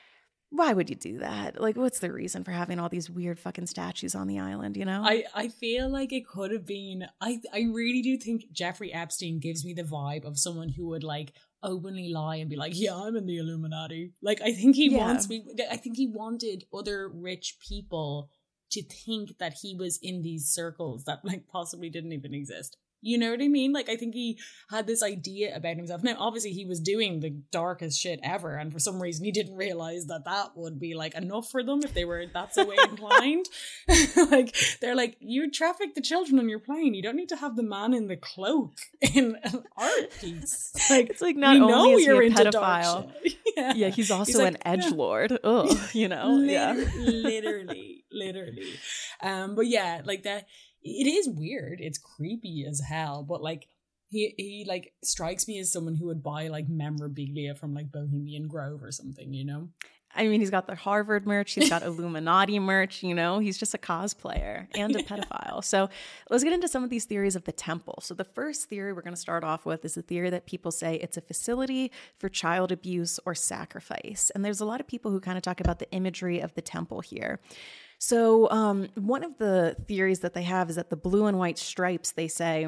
why would you do that? Like, what's the reason for having all these weird fucking statues on the island, you know? I, I feel like it could have been, I, I really do think Jeffrey Epstein gives me the vibe of someone who would like openly lie and be like, yeah, I'm in the Illuminati. Like, I think he yeah. wants me, I think he wanted other rich people to think that he was in these circles that like possibly didn't even exist. You know what I mean? Like, I think he had this idea about himself. Now, obviously, he was doing the darkest shit ever, and for some reason, he didn't realize that that would be, like, enough for them if they were that so way inclined. Like, they're like, you traffic the children on your plane. You don't need to have the man in the cloak in an art piece. Like, it's like, not only is he a pedophile, yeah. yeah, he's also he's like, an edgelord. Yeah. Ugh, you know? Literally, yeah. literally, literally. Um, but yeah, like that. It is weird. It's creepy as hell. But like he he like strikes me as someone who would buy like memorabilia from like Bohemian Grove or something, you know? I mean, he's got the Harvard merch. He's got Illuminati merch. You know, he's just a cosplayer and a pedophile. So let's get into some of these theories of the temple. So the first theory we're going to start off with is the theory that people say it's a facility for child abuse or sacrifice. And there's a lot of people who kind of talk about the imagery of the temple here. So um, one of the theories that they have is that the blue and white stripes, they say,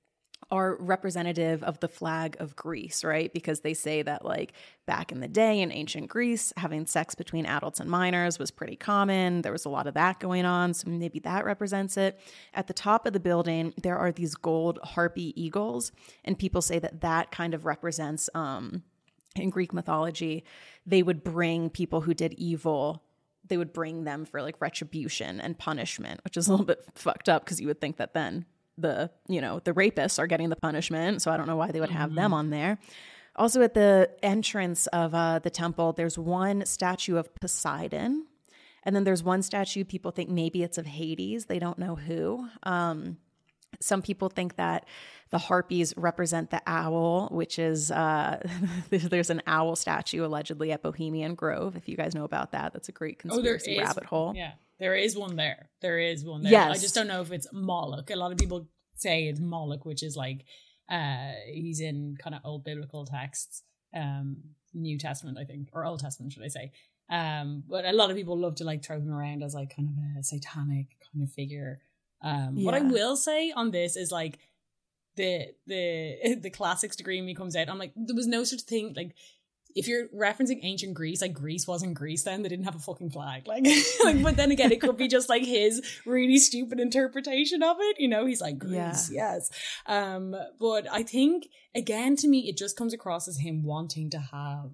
are representative of the flag of Greece, right? Because they say that like back in the day in ancient Greece, having sex between adults and minors was pretty common. There was a lot of that going on. So maybe that represents it. At the top of the building, there are these gold harpy eagles. And people say that that kind of represents, um, in Greek mythology, they would bring people who did evil, they would bring them for like retribution and punishment, which is a little bit fucked up because you would think that then the, you know, the rapists are getting the punishment. So I don't know why they would have mm-hmm. them on there. Also at the entrance of uh, the temple, there's one statue of Poseidon. And then there's one statue people think maybe it's of Hades. They don't know who. Um, some people think that the harpies represent the owl, which is, uh, there's an owl statue allegedly at Bohemian Grove. If you guys know about that, that's a great conspiracy oh, rabbit hole. Yeah. There is one there. There is one there. Yes. I just don't know if it's Moloch. A lot of people say it's Moloch, which is like, uh, he's in kind of old biblical texts, um, New Testament, I think, or Old Testament, should I say. Um, but a lot of people love to like throw him around as like kind of a satanic kind of figure. Um, yeah. What I will say on this is like the, the, the classics degree in me comes out. I'm like, there was no such thing. Like, if you're referencing ancient Greece, like Greece wasn't Greece then. They didn't have a fucking flag. Like, like but then again, it could be just like his really stupid interpretation of it. You know, he's like, Greece, yeah. yes. Um, but I think, again, to me, it just comes across as him wanting to have,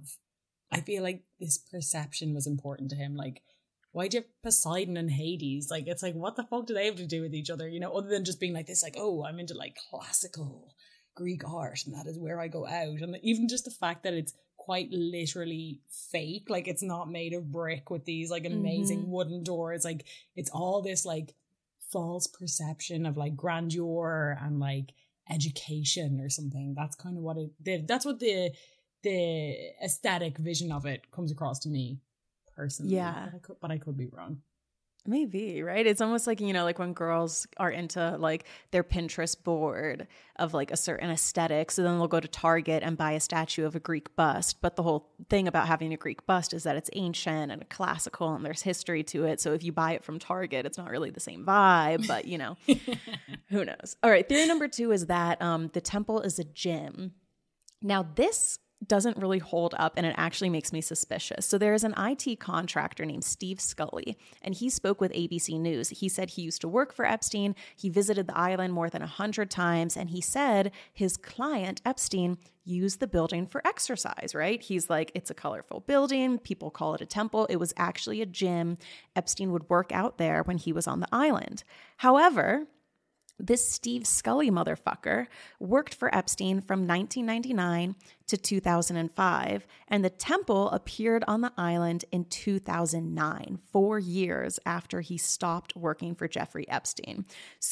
I feel like this perception was important to him. Like, why'd you have Poseidon and Hades? Like, it's like, what the fuck do they have to do with each other? You know, other than just being like this, like, oh, I'm into like classical Greek art and that is where I go out. And even just the fact that it's quite literally fake, like it's not made of brick with these like amazing mm-hmm. wooden doors, like it's all this like false perception of like grandeur and like education or something. That's kind of what it did. That's what the the aesthetic vision of it comes across to me personally. Yeah, but I could, but I could be wrong. Maybe, right? It's almost like, you know, like when girls are into like their Pinterest board of like a certain aesthetic. So then they'll go to Target and buy a statue of a Greek bust. But the whole thing about having a Greek bust is that it's ancient and classical and there's history to it. So if you buy it from Target, it's not really the same vibe, but you know, who knows? All right. Theory number two is that um, the temple is a gym. Now this doesn't really hold up, and it actually makes me suspicious. So there is an I T contractor named Steve Scully, and he spoke with A B C News. He said he used to work for Epstein. He visited the island more than one hundred times, and he said his client, Epstein, used the building for exercise, right? He's like, it's a colorful building. People call it a temple. It was actually a gym. Epstein would work out there when he was on the island. However, this Steve Scully motherfucker worked for Epstein from nineteen ninety-nine to two thousand five, and the temple appeared on the island in two thousand nine, four years after he stopped working for Jeffrey Epstein.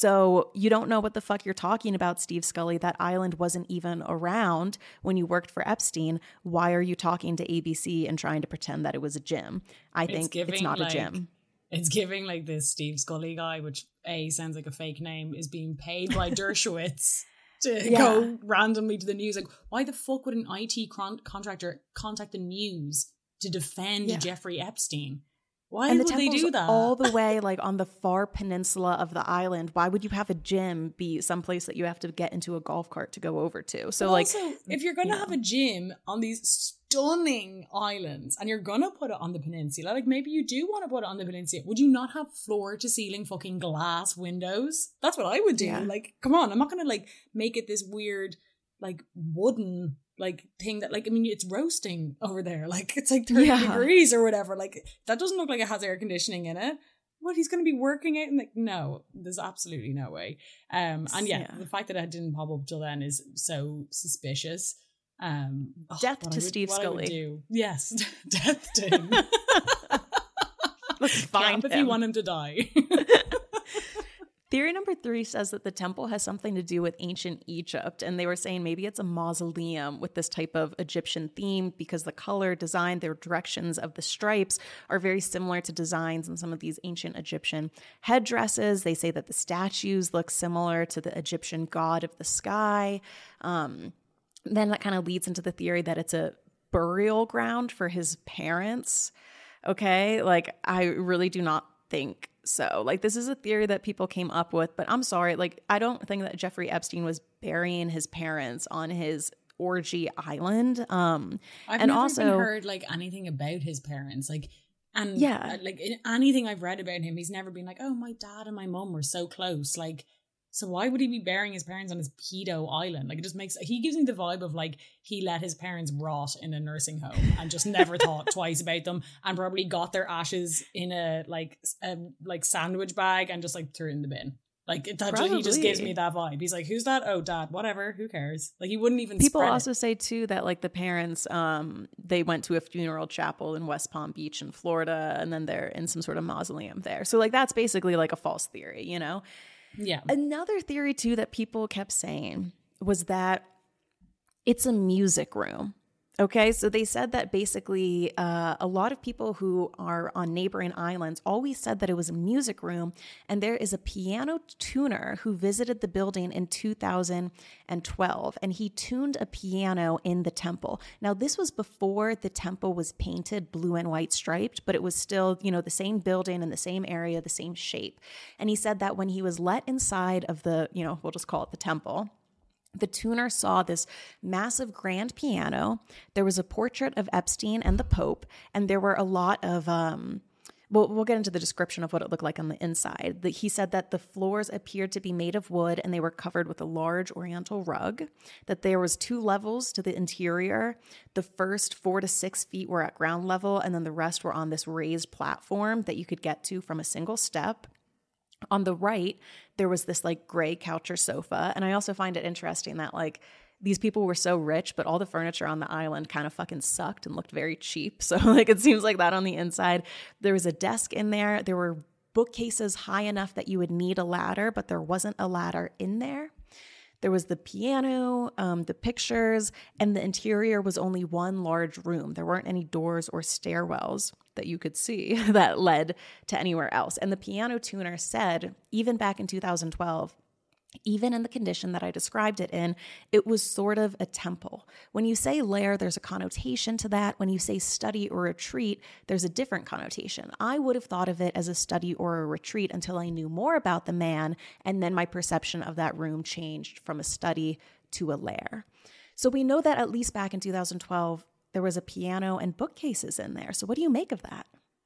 So you don't know what the fuck you're talking about, Steve Scully. That island wasn't even around when you worked for Epstein. Why are you talking to A B C and trying to pretend that it was a gym? I it's think giving, it's not like- a gym. It's giving like this Steve Scully guy, which A, sounds like a fake name, is being paid by Dershowitz to yeah. go randomly to the news. Like, why the fuck would an I T con- contractor contact the news to defend yeah. Jeffrey Epstein? Why and the would they do that? All the way like on the far peninsula of the island. Why would you have a gym be someplace that you have to get into a golf cart to go over to? So but like, also, if you're going to you have know. a gym on these stunning islands and you're going to put it on the peninsula, like maybe you do want to put it on the peninsula, would you not have floor to ceiling fucking glass windows? That's what I would do. Yeah. Like, come on, I'm not going to like make it this weird like wooden like thing that like I mean it's roasting over there, like it's like thirty yeah. degrees or whatever, like that doesn't look like it has air conditioning in it. What, he's going to be working out? And like, no, there's absolutely no way. Um and yeah, yeah. the fact that it didn't pop up till then is so suspicious. Um death oh, to would, Steve Scully. Yes, death to him. Let's find Clap him if you want him to die. Theory number three says that the temple has something to do with ancient Egypt, and they were saying maybe it's a mausoleum with this type of Egyptian theme because the color, design, the directions of the stripes are very similar to designs in some of these ancient Egyptian headdresses. They say that the statues look similar to the Egyptian god of the sky. Um, then that kind of leads into the theory that it's a burial ground for his parents. Okay, like I really do not think so. Like, this is a theory that people came up with, but I'm sorry, like, I don't think that Jeffrey Epstein was burying his parents on his orgy island. Um, I've and never also even heard like anything about his parents. Like, and yeah, like anything I've read about him, he's never been like, oh, my dad and my mom were so close. Like, so why would he be burying his parents on his pedo island? Like, it just makes, he gives me the vibe of like he let his parents rot in a nursing home and just never thought twice about them, and probably got their ashes in a like a like sandwich bag and just like threw it in the bin. Like, that just, he just gives me that vibe. He's like, who's that? Oh, dad, whatever, who cares? Like, he wouldn't even people also it. say too that like the parents um they went to a funeral chapel in West Palm Beach in Florida, and then they're in some sort of mausoleum there. So like that's basically like a false theory, you know. Yeah. Another theory too that people kept saying was that it's a music room. Okay, so they said that basically uh, a lot of people who are on neighboring islands always said that it was a music room, and there is a piano tuner who visited the building in two thousand twelve, and he tuned a piano in the temple. Now, this was before the temple was painted blue and white striped, but it was still, you know, the same building in the same area, the same shape. And he said that when he was let inside of the, you know, we'll just call it the temple, the tuner saw this massive grand piano. There was a portrait of Epstein and the Pope, and there were a lot of, um, well, we'll get into the description of what it looked like on the inside. The, he said that the floors appeared to be made of wood and they were covered with a large oriental rug, that there was two levels to the interior. The first four to six feet were at ground level, and then the rest were on this raised platform that you could get to from a single step. On the right, there was this like gray couch or sofa. And I also find it interesting that like these people were so rich, but all the furniture on the island kind of fucking sucked and looked very cheap. So like it seems like that on the inside. There was a desk in there. There were bookcases high enough that you would need a ladder, but there wasn't a ladder in there. There was the piano, um, the pictures, and the interior was only one large room. There weren't any doors or stairwells that you could see that led to anywhere else. And the piano tuner said, even back in two thousand twelve, even in the condition that I described it in, it was sort of a temple. When you say lair, there's a connotation to that. When you say study or retreat, there's a different connotation. I would have thought of it as a study or a retreat until I knew more about the man, and then my perception of that room changed from a study to a lair. So we know that at least back in two thousand twelve, there was a piano and bookcases in there. So what do you make of that?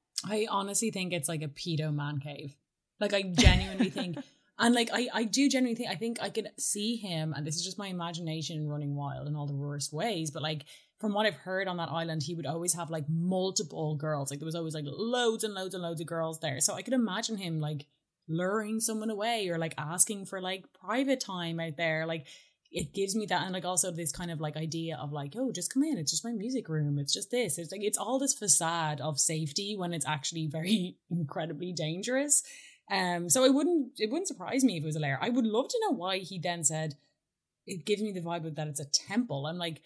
I honestly think it's like a pedo man cave. Like, I genuinely think... And like, I, I do genuinely think, I think I could see him, and this is just my imagination running wild in all the worst ways, but like, from what I've heard on that island, he would always have like multiple girls. Like, there was always like loads and loads and loads of girls there. So I could imagine him like luring someone away, or like asking for like private time out there. Like, it gives me that. And like, also this kind of like idea of like, oh, just come in. It's just my music room. It's just this. It's like, it's all this facade of safety when it's actually very incredibly dangerous. Um, so it wouldn't it wouldn't surprise me if it was a lair. I would love to know why he then said it gives me the vibe of that it's a temple. I'm like,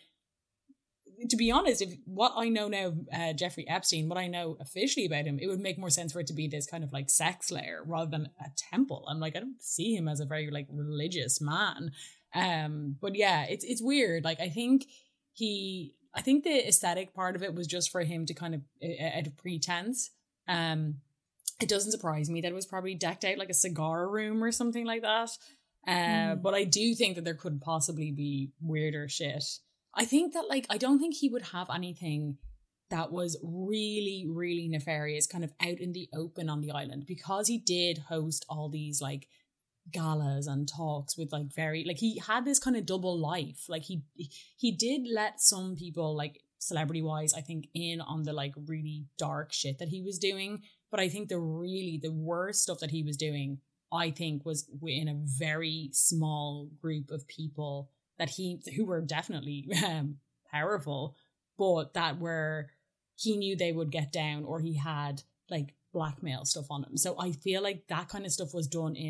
to be honest, if what I know now, uh, Jeffrey Epstein, what I know officially about him, it would make more sense for it to be this kind of like sex lair rather than a temple. I'm like, I don't see him as a very like religious man. Um, but yeah, it's it's weird. Like, I think he, I think the aesthetic part of it was just for him to kind of at a pretense. Um. It doesn't surprise me that it was probably decked out like a cigar room or something like that. Uh, mm. But I do think that there could possibly be weirder shit. I think that, like, I don't think he would have anything that was really, really nefarious kind of out in the open on the island, because he did host all these, like, galas and talks with, like, very, like, he had this kind of double life. Like, he he did let some people, like, celebrity-wise, I think, in on the, like, really dark shit that he was doing. But I think the really, the worst stuff that he was doing, I think, was in a very small group of people that he, who were definitely um, powerful, but that were, he knew they would get down, or he had like blackmail stuff on him. So I feel like that kind of stuff was done in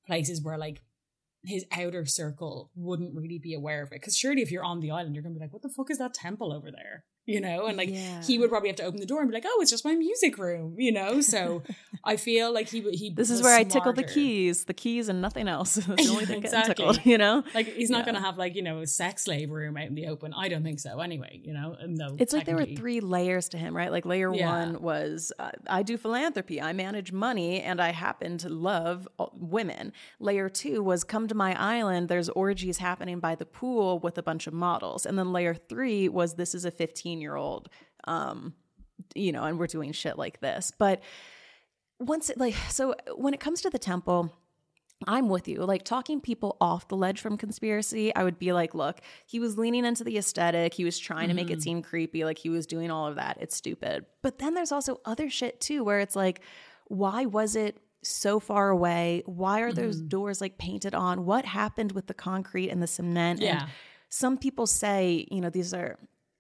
places where like his outer circle wouldn't really be aware of it. Because surely if you're on the island, you're going to be like, what the fuck is that temple over there? You know, and like yeah. he would probably have to open the door and be like, oh, it's just my music room, you know? So I feel like he he This is where smarter. I tickle the keys, the keys and nothing else. That's the only thing exactly. getting tickled, you know? Like he's not yeah. going to have like, you know, a sex slave room out in the open. I don't think so anyway, you know? No, it's like there were three layers to him, right? Like layer yeah. one was uh, I do philanthropy, I manage money, and I happen to love women. Layer two was come to my island, there's orgies happening by the pool with a bunch of models. And then layer three was this is a fifteen year old, um, you know, and we're doing shit like this. But once it like, so when it comes to the temple, I'm with you. Like talking people off the ledge from conspiracy, I would be like, look, he was leaning into the aesthetic. He was trying mm-hmm. to make it seem creepy. Like he was doing all of that. It's stupid. But then there's also other shit too, where it's like, why was it so far away? Why are those mm-hmm. doors like painted on? What happened with the concrete and the cement? Yeah. And some people say, you know, these are,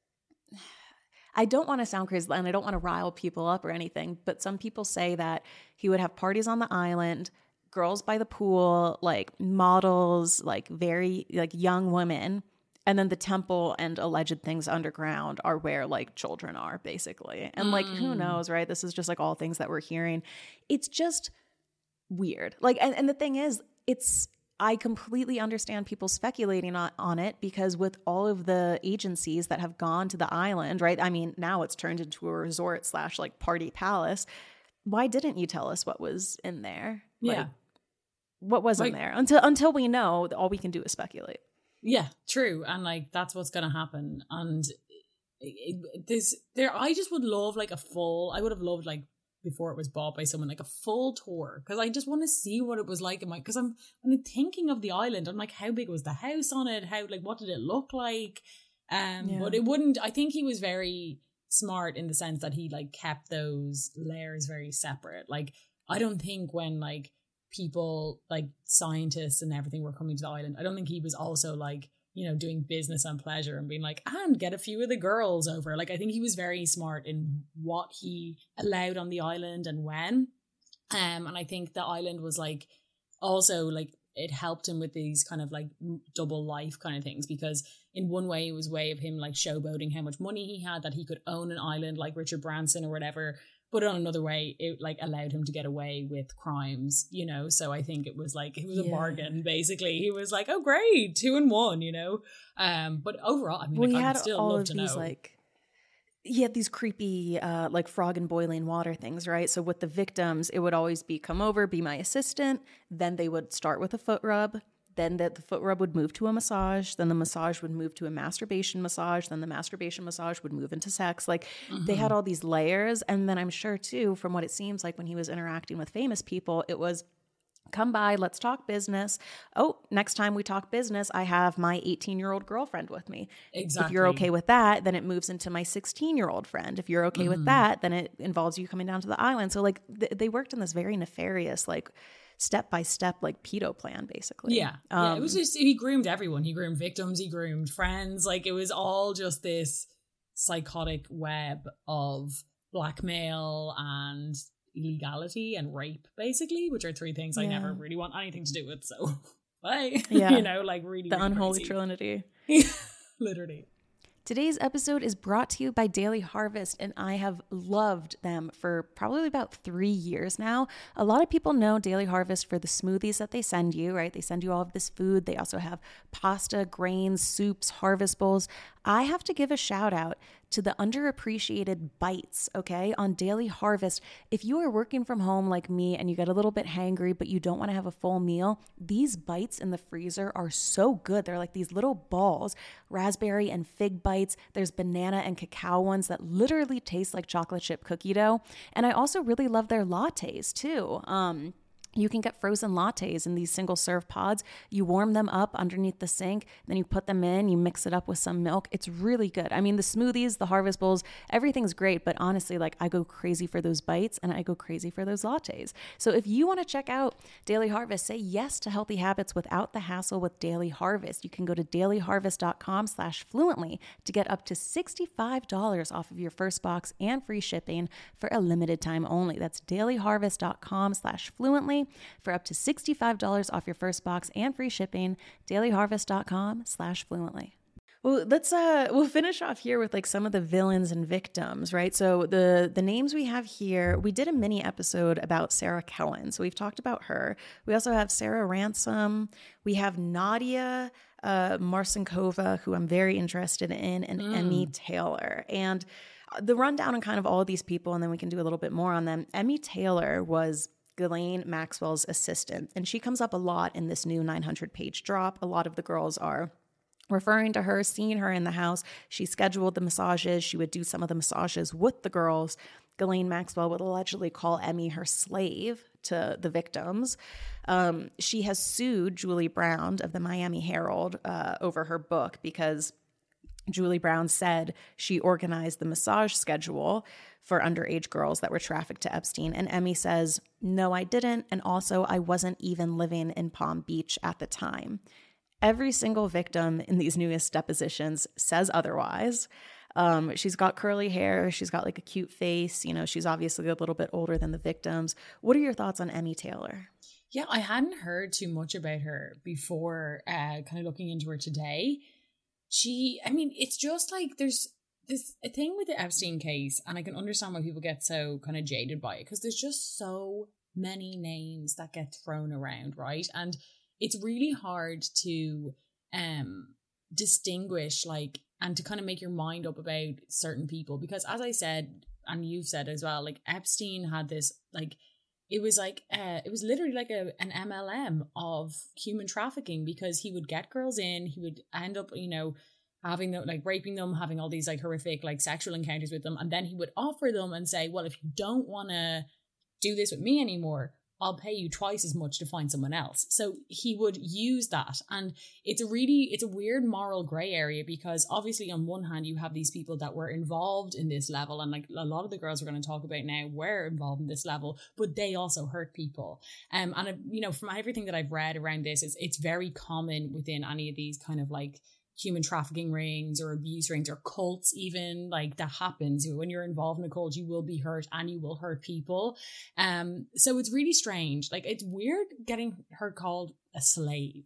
I don't want to sound crazy and I don't want to rile people up or anything, but some people say that he would have parties on the island, girls by the pool, like models, like very like young women. And then the temple and alleged things underground are where like children are basically. And mm. like, who knows, right? This is just like all things that we're hearing. It's just weird. Like, and, and the thing is, it's, I completely understand people speculating on, on it because with all of the agencies that have gone to the island, right? I mean, now it's turned into a resort slash like party palace. Why didn't you tell us what was in there? Yeah. Like, what was like, in there? Until until we know, all we can do is speculate. Yeah, true. And like, that's what's going to happen. And it, it, there's, there, I just would love like a full, I would have loved like, before it was bought by someone, like a full tour, because I just want to see what it was like in my, because I'm I'm thinking of the island, I'm like, how big was the house on it, how like what did it look like, um yeah. but it wouldn't, I think he was very smart in the sense that he like kept those layers very separate. Like I don't think when like people like scientists and everything were coming to the island, I don't think he was also like, you know, doing business and pleasure and being like, and get a few of the girls over. Like, I think he was very smart in what he allowed on the island and when. Um, and I think the island was like, also like, it helped him with these kind of like double life kind of things, because in one way it was a way of him like showboating how much money he had, that he could own an island like Richard Branson or whatever. But on another way, it like allowed him to get away with crimes, you know? So I think it was like, it was a yeah. bargain, basically. He was like, oh, great, two and one, you know? Um, but overall, I mean, well, like, he I had would still all love of to these, know. Like, he had these creepy, uh, like frog and boiling water things, right? So with the victims, it would always be, come over, be my assistant. Then they would start with a foot rub. Then the, the foot rub would move to a massage. Then the massage would move to a masturbation massage. Then the masturbation massage would move into sex. Like mm-hmm. they had all these layers. And then I'm sure too, from what it seems like when he was interacting with famous people, it was come by, let's talk business. Oh, next time we talk business, I have my eighteen-year-old girlfriend with me. Exactly. If you're okay with that, then it moves into my sixteen-year-old friend. If you're okay mm-hmm. with that, then it involves you coming down to the island. So like th- they worked in this very nefarious, like step-by-step like pedo plan basically. Yeah. Um, yeah. It was just, he groomed everyone. He groomed victims, he groomed friends. Like it was all just this psychotic web of blackmail and illegality and rape, basically, which are three things yeah. I never really want anything to do with. So bye. Yeah. You know, like really the really unholy crazy. Trinity. Literally. Today's episode is brought to you by Daily Harvest, and I have loved them for probably about three years now. A lot of people know Daily Harvest for the smoothies that they send you, right? They send you all of this food. They also have pasta, grains, soups, harvest bowls. I have to give a shout out to the underappreciated bites, okay, on Daily Harvest. If you are working from home like me and you get a little bit hangry, but you don't want to have a full meal, these bites in the freezer are so good. They're like these little balls, raspberry and fig bites. There's banana and cacao ones that literally taste like chocolate chip cookie dough. And I also really love their lattes too. Um, You can get frozen lattes in these single serve pods. You warm them up underneath the sink, then you put them in, you mix it up with some milk. It's really good. I mean, the smoothies, the harvest bowls, everything's great, but honestly, like I go crazy for those bites and I go crazy for those lattes. So if you want to check out Daily Harvest, say yes to healthy habits without the hassle with Daily Harvest. You can go to dailyharvest.com slash fluently to get up to sixty-five dollars off of your first box and free shipping for a limited time only. That's dailyharvest.com slash fluently. Fluently for up to sixty-five dollars off your first box and free shipping. dailyharvest.com slash fluently. Well, let's uh we'll finish off here with like some of the villains and victims, right? So the the names we have here, we did a mini episode about Sarah Kellen. So we've talked about her. We also have Sarah Ransom. We have Nadia uh Marcinkova, who I'm very interested in, and mm. Emmy Taylor. And the rundown on kind of all of these people, and then we can do a little bit more on them. Emmy Taylor was Ghislaine Maxwell's assistant, and she comes up a lot in this new nine hundred page drop. A lot of the girls are referring to her, seeing her in the house. She scheduled the massages. She would do some of the massages with the girls. Ghislaine Maxwell would allegedly call Emmy her slave to the victims. Um, she has sued Julie Brown of the Miami Herald uh, over her book because Julie Brown said she organized the massage schedule for underage girls that were trafficked to Epstein. And Emmy says, no, I didn't. And also, I wasn't even living in Palm Beach at the time. Every single victim in these newest depositions says otherwise. Um, she's got curly hair. She's got like a cute face. You know, she's obviously a little bit older than the victims. What are your thoughts on Emmy Taylor? Yeah, I hadn't heard too much about her before uh, kind of looking into her today. She, I mean, it's just like there's this a thing with the Epstein case, and I can understand why people get so kind of jaded by it, because there's just so many names that get thrown around, right? And it's really hard to um, distinguish, like, and to kind of make your mind up about certain people. Because as I said, and you've said as well, like Epstein had this, like, it was like, uh, it was literally like a an M L M of human trafficking, because he would get girls in, he would end up, you know, having them, like raping them, having all these like horrific, like sexual encounters with them. And then he would offer them and say, well, if you don't want to do this with me anymore, I'll pay you twice as much to find someone else. So he would use that. And it's a really, it's a weird moral gray area, because obviously on one hand, you have these people that were involved in this level. And like a lot of the girls we're going to talk about now were involved in this level, but they also hurt people. Um, and, uh, you know, from everything that I've read around this, it's, it's very common within any of these kind of like human trafficking rings or abuse rings or cults, even, like that happens. When you're involved in a cult, you will be hurt and you will hurt people. Um, so it's really strange. Like, it's weird getting her called a slave.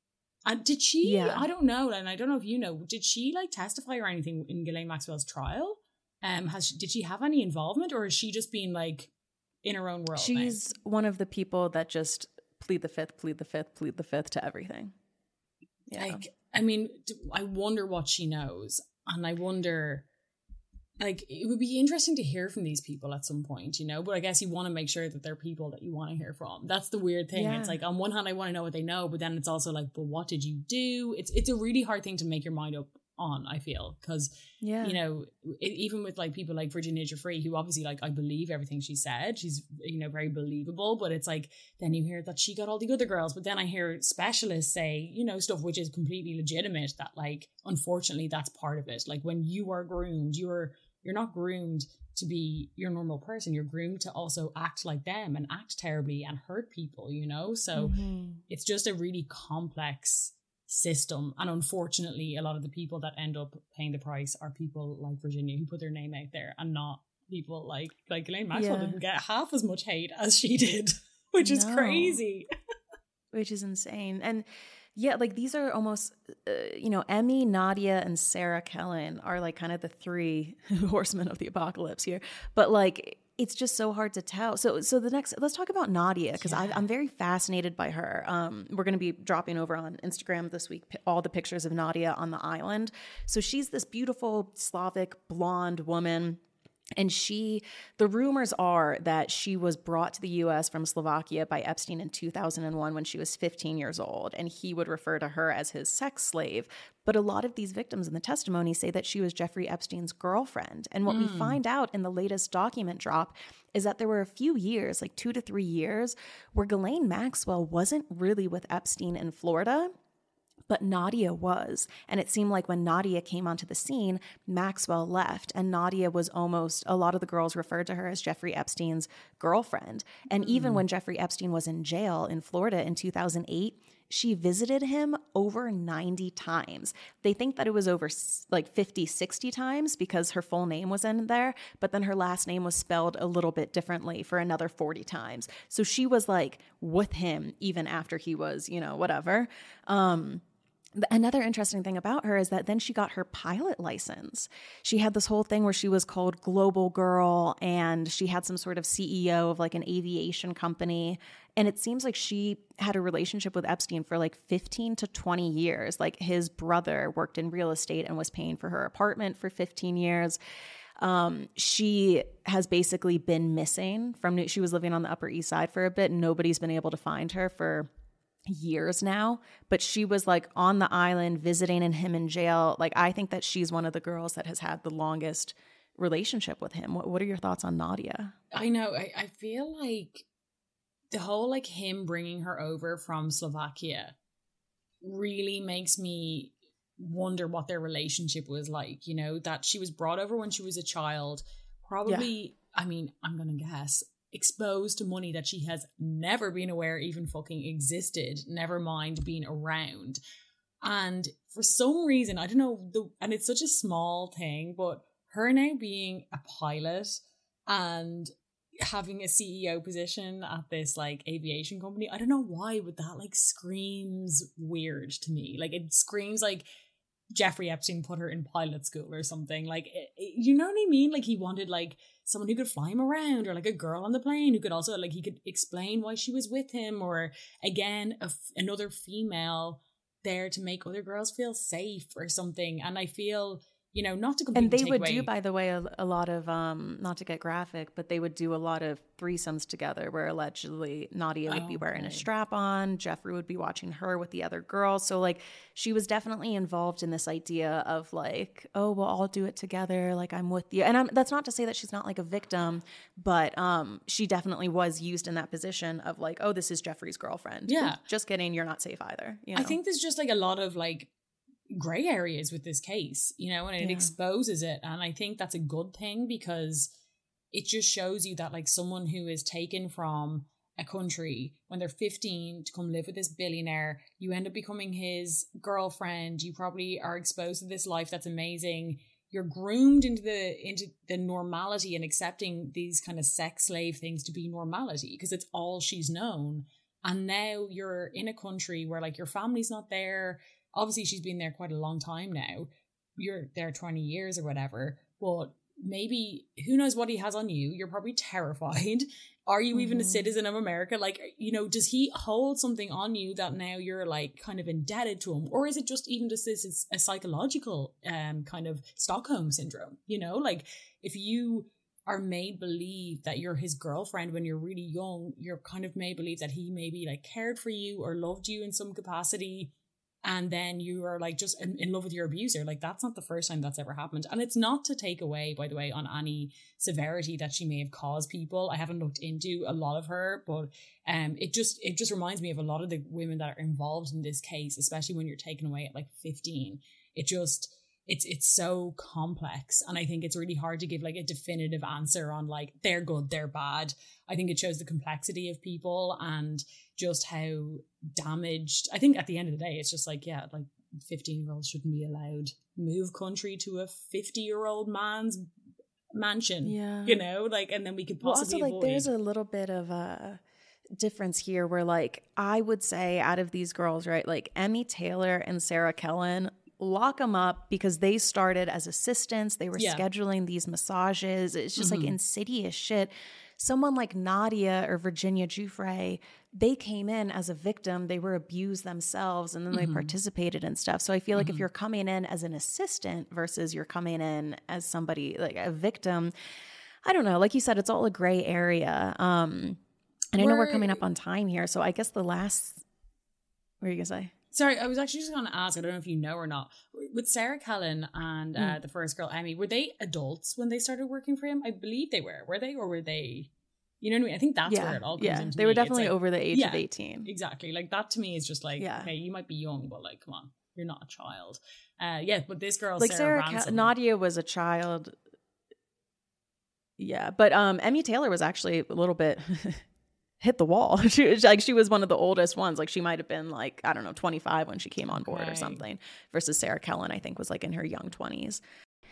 And did she, yeah. I don't know, and I don't know if you know, did she like testify or anything in Ghislaine Maxwell's trial? Um, has she, did she have any involvement, or is she just being like in her own world? She's now? One of the people that just plead the fifth, plead the fifth, plead the fifth to everything. Yeah. Like, I mean, I wonder what she knows. And I wonder, like, it would be interesting to hear from these people at some point, you know? But I guess you want to make sure that they're people that you want to hear from. That's the weird thing. Yeah. It's like, on one hand, I want to know what they know, but then it's also like, but what did you do? It's it's a really hard thing to make your mind up on, I feel. Because, yeah. you know, it, even with, like, people like Virginia Giuffre, who obviously, like, I believe everything she said. She's, you know, very believable. But it's like, then you hear that she got all the other girls. But then I hear specialists say, you know, stuff which is completely legitimate, that, like, unfortunately, that's part of it. Like, when you are groomed, you're you're not groomed to be your normal person. You're groomed to also act like them and act terribly and hurt people, you know? So mm-hmm. it's just a really complex system. And unfortunately, a lot of the people that end up paying the price are people like Virginia, who put their name out there, and not people like like Ghislaine Maxwell. Yeah. Didn't get half as much hate as she did, which is no. crazy. Which is insane. And yeah, like these are almost, uh, you know, Emmy, Nadia, and Sarah Kellen are like kind of the three horsemen of the apocalypse here. But like, it's just so hard to tell. So, so the next, let's talk about Nadia, because yeah. I'm very fascinated by her. Um, we're going to be dropping over on Instagram this week all the pictures of Nadia on the island. So she's this beautiful Slavic blonde woman. And she, the rumors are that she was brought to the U S from Slovakia by Epstein in two thousand one when she was fifteen years old, and he would refer to her as his sex slave. But a lot of these victims in the testimony say that she was Jeffrey Epstein's girlfriend. And what mm. we find out in the latest document drop is that there were a few years, like two to three years, where Ghislaine Maxwell wasn't really with Epstein in Florida, but Nadia was. And it seemed like when Nadia came onto the scene, Maxwell left. And Nadia was almost, a lot of the girls referred to her as Jeffrey Epstein's girlfriend. And mm. even when Jeffrey Epstein was in jail in Florida in two thousand eight, she visited him over ninety times. They think that it was over like fifty, sixty times because her full name was in there, but then her last name was spelled a little bit differently for another forty times. So she was like with him even after he was, you know, whatever. Um, Another interesting thing about her is that then she got her pilot license. She had this whole thing where she was called Global Girl, and she had some sort of C E O of like an aviation company. And it seems like she had a relationship with Epstein for like fifteen to twenty years. Like his brother worked in real estate and was paying for her apartment for fifteen years. Um, she has basically been missing from, she was living on the Upper East Side for a bit. And nobody's been able to find her for years now, but she was like on the island visiting and him in jail. Like, I think that she's one of the girls that has had the longest relationship with him. What, what are your thoughts on Nadia? I know. I, I feel like the whole like him bringing her over from Slovakia really makes me wonder what their relationship was like, you know, that she was brought over when she was a child, probably, yeah. I mean, I'm going to guess exposed to money that she has never been aware even fucking existed, never mind being around. And for some reason, I don't know, the, and it's such a small thing, but her now being a pilot and having a C E O position at this like aviation company, I don't know why, but that like screams weird to me. Like it screams like Jeffrey Epstein put her in pilot school or something. Like, it, it, you know what I mean? Like he wanted like someone who could fly him around, or like a girl on the plane who could also like, he could explain why she was with him, or again, a f- another female there to make other girls feel safe or something. And I feel, you know, not to completely and they take would away- do, by the way, a, a lot of um not to get graphic, but they would do a lot of threesomes together where allegedly Nadia would oh, be wearing okay. a strap on, Jeffrey would be watching her with the other girls. So like she was definitely involved in this idea of like, oh, we'll all do it together, like I'm with you. And I'm, that's not to say that she's not like a victim, but um she definitely was used in that position of like, oh, this is Jeffrey's girlfriend. Yeah, just kidding, you're not safe either, you know? I think there's just like a lot of like gray areas with this case, you know, and it yeah. exposes it. And I think that's a good thing, because it just shows you that like someone who is taken from a country when they're fifteen to come live with this billionaire, you end up becoming his girlfriend, you probably are exposed to this life that's amazing, you're groomed into the into the normality and accepting these kind of sex slave things to be normality because it's all she's known. And now you're in a country where like your family's not there. Obviously, she's been there quite a long time now. You're there twenty years or whatever. But maybe, who knows what he has on you? You're probably terrified. Are you mm-hmm. even a citizen of America? Like, you know, does he hold something on you that now you're like kind of indebted to him? Or is it just even just this is a psychological um kind of Stockholm syndrome? You know, like if you are made believe that you're his girlfriend when you're really young, you're kind of made believe that he maybe like cared for you or loved you in some capacity. And then you are like just in, in love with your abuser. Like that's not the first time that's ever happened. And it's not to take away, by the way, on any severity that she may have caused people. I haven't looked into a lot of her, but um, it just it just reminds me of a lot of the women that are involved in this case, especially when you're taken away at like fifteen. It just it's it's so complex, and I think it's really hard to give like a definitive answer on like they're good, they're bad. I think it shows the complexity of people and just how damaged. I think at the end of the day, it's just like, yeah, like fifteen year olds shouldn't be allowed move country to a fifty year old man's mansion. Yeah, you know, like, and then we could possibly well, also, like, avoid. There's a little bit of a difference here where like I would say out of these girls, right, like Emmy Taylor and Sarah Kellen, lock them up because they started as assistants. They were yeah. scheduling these massages. It's just mm-hmm. like insidious shit. Someone like Nadia or Virginia Giuffre, they came in as a victim. They were abused themselves, and then mm-hmm. they participated in stuff. So I feel like mm-hmm. if you're coming in as an assistant versus you're coming in as somebody like a victim, I don't know. Like you said, it's all a gray area. Um, and we're, I know we're coming up on time here. So I guess the last, what are you going to say? Sorry, I was actually just going to ask, I don't know if you know or not, with Sarah Kellen and uh, mm. the first girl, Emmy, were they adults when they started working for him? I believe they were. Were they? Or were they, you know what I mean? I think that's yeah. where it all comes yeah. into They were me. definitely like, over the age yeah, of eighteen. Exactly. Like that to me is just like, yeah. okay, you might be young, but like, come on, you're not a child. Uh, yeah, but this girl, like Sarah, Sarah Ransom. Nadia was a child. Yeah, but um, Emmy Taylor was actually a little bit... hit the wall. She was like, she was one of the oldest ones. Like she might have been like, I don't know, twenty-five when she came on board okay. or something, versus Sarah Kellen, I think, was like in her young twenties.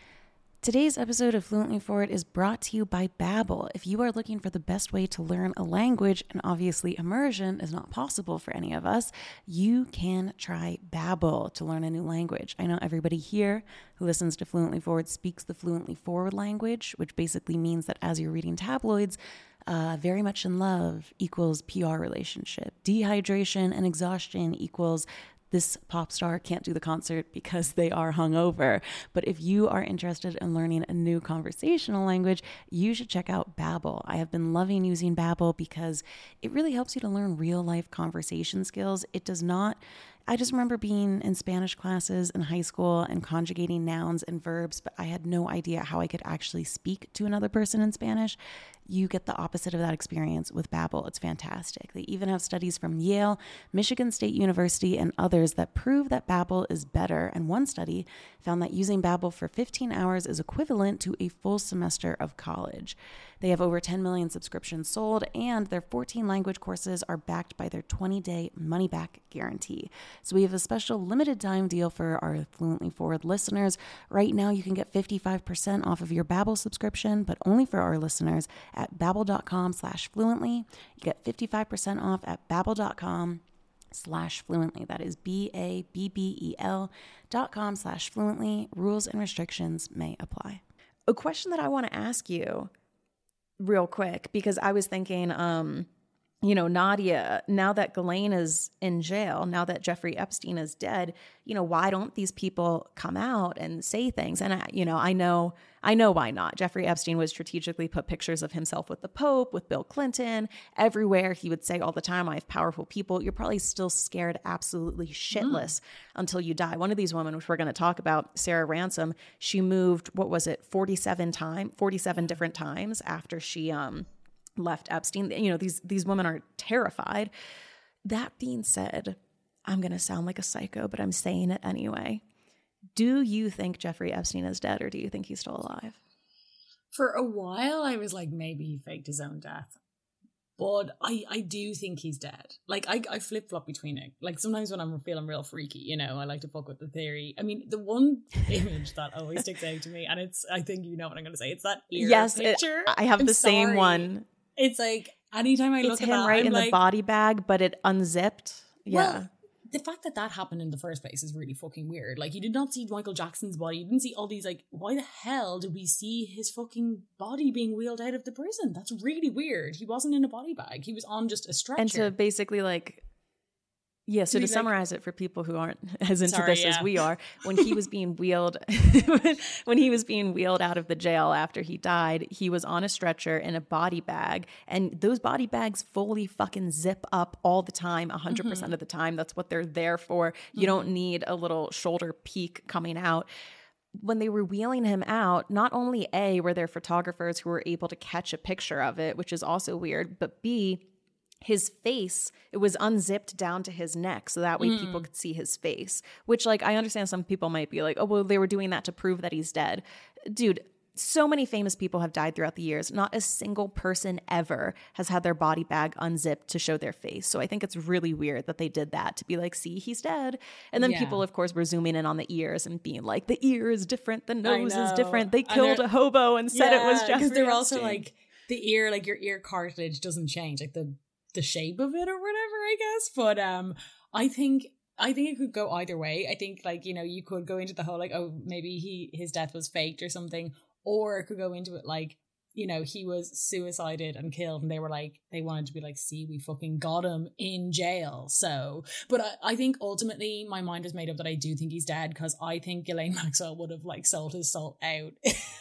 Today's episode of Fluently Forward is brought to you by Babbel. If you are looking for the best way to learn a language, and obviously immersion is not possible for any of us, you can try Babbel to learn a new language. I know everybody here who listens to Fluently Forward speaks the Fluently Forward language, which basically means that as you're reading tabloids, uh, very much in love equals P R relationship. Dehydration and exhaustion equals this pop star can't do the concert because they are hungover. But if you are interested in learning a new conversational language, you should check out Babbel. I have been loving using Babbel because it really helps you to learn real life conversation skills. It does not, I just remember being in Spanish classes in high school and conjugating nouns and verbs, but I had no idea how I could actually speak to another person in Spanish. You get the opposite of that experience with Babbel. It's fantastic. They even have studies from Yale, Michigan State University, and others that prove that Babbel is better. And one study found that using Babbel for fifteen hours is equivalent to a full semester of college. They have over ten million subscriptions sold, and their fourteen language courses are backed by their twenty-day money-back guarantee. So we have a special limited time deal for our Fluently Forward listeners. Right now, you can get fifty-five percent off of your Babbel subscription, but only for our listeners at babbel.com slash fluently. You get fifty-five percent off at babbel.com slash fluently. That is B-A-B-B-E-L dot com slash fluently. Rules and restrictions may apply. A question that I want to ask you real quick, because I was thinking, um, you know, Nadia, now that Ghislaine is in jail, now that Jeffrey Epstein is dead, you know, why don't these people come out and say things? And, I, you know, I know, I know why not. Jeffrey Epstein would strategically put pictures of himself with the Pope, with Bill Clinton, everywhere. He would say all the time, I have powerful people. You're probably still scared absolutely shitless mm. until you die. One of these women, which we're going to talk about, Sarah Ransom, she moved, what was it, forty-seven times, forty-seven different times after she, um, left Epstein. You know, these these women are terrified. That being said, I'm going to sound like a psycho, but I'm saying it anyway. Do you think Jeffrey Epstein is dead, or do you think he's still alive? For a while, I was like, maybe he faked his own death. But I, I do think he's dead. Like, I, I flip-flop between it. Like, sometimes when I'm feeling real freaky, you know, I like to fuck with the theory. I mean, the one image that always sticks out to me, and it's, I think you know what I'm going to say, it's that ear yes, picture. It, I have I'm the sorry. same one. It's like, anytime I it's look at him that, right I'm in like, the body bag, but it unzipped. Yeah. Well, the fact that that happened in the first place is really fucking weird. Like, you did not see Michael Jackson's body. You didn't see all these, like, why the hell did we see his fucking body being wheeled out of the prison? That's really weird. He wasn't in a body bag. He was on just a stretcher. And to basically, like, yeah, so to, to summarize like, it for people who aren't as into sorry, this yeah. as we are, when he was being wheeled, when he was being wheeled out of the jail after he died, he was on a stretcher in a body bag, and those body bags fully fucking zip up all the time, one hundred percent mm-hmm. of the time. That's what they're there for. You mm-hmm. don't need a little shoulder peak coming out. When they were wheeling him out, not only A, were there photographers who were able to catch a picture of it, which is also weird, but B, his face, it was unzipped down to his neck, so that way mm. people could see his face, which, like, I understand some people might be like, oh, well, they were doing that to prove that he's dead. Dude, so many famous people have died throughout the years. Not a single person ever has had their body bag unzipped to show their face. So I think it's really weird that they did that to be like, see, he's dead. And then yeah. people, of course, were zooming in on the ears and being like, the ear is different, the nose is different. They killed a hobo and said yeah, it was Jeffrey because they're Epstein. Also like, the ear, like your ear cartilage doesn't change, like the the shape of it or whatever, I guess. But um I think I think it could go either way. I think, like, you know, you could go into the whole like, oh, maybe he his death was faked or something, or it could go into it like, you know, he was suicided and killed, and they were like, they wanted to be like, see, we fucking got him in jail. So, but I, I think ultimately my mind is made up that I do think he's dead, because I think Ghislaine Maxwell would have like sold his soul out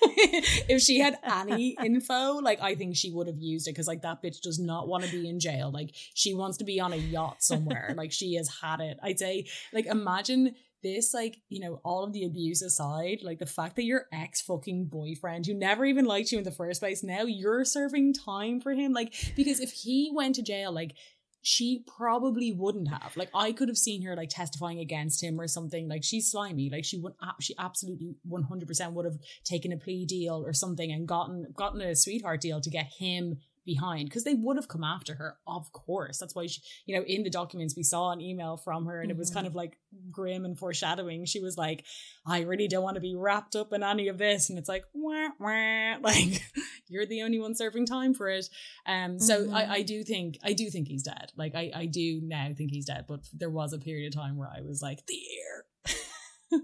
if she had any info. Like, I think she would have used it, because like that bitch does not want to be in jail. Like, she wants to be on a yacht somewhere. Like, she has had it. I'd say, like, imagine this, like, you know, all of the abuse aside, like the fact that your ex fucking boyfriend who never even liked you in the first place, now you're serving time for him. Like, because if he went to jail, like, she probably wouldn't have. Like, I could have seen her like testifying against him or something. Like, she's slimy. Like, she would, she absolutely one hundred percent would have taken a plea deal or something and gotten gotten a sweetheart deal to get him behind, because they would have come after her, of course. That's why she, you know, in the documents we saw an email from her, and mm-hmm. it was kind of like grim and foreshadowing. She was like, I really don't want to be wrapped up in any of this, and it's like, wah, wah, like you're the only one serving time for it. Um so mm-hmm. I, I do think I do think he's dead. Like I, I do now think he's dead, but there was a period of time where I was like, the ear.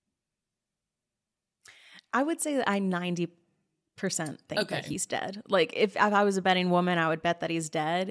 I would say that I ninety percent think okay. that he's dead. Like if, if I was a betting woman, I would bet that he's dead.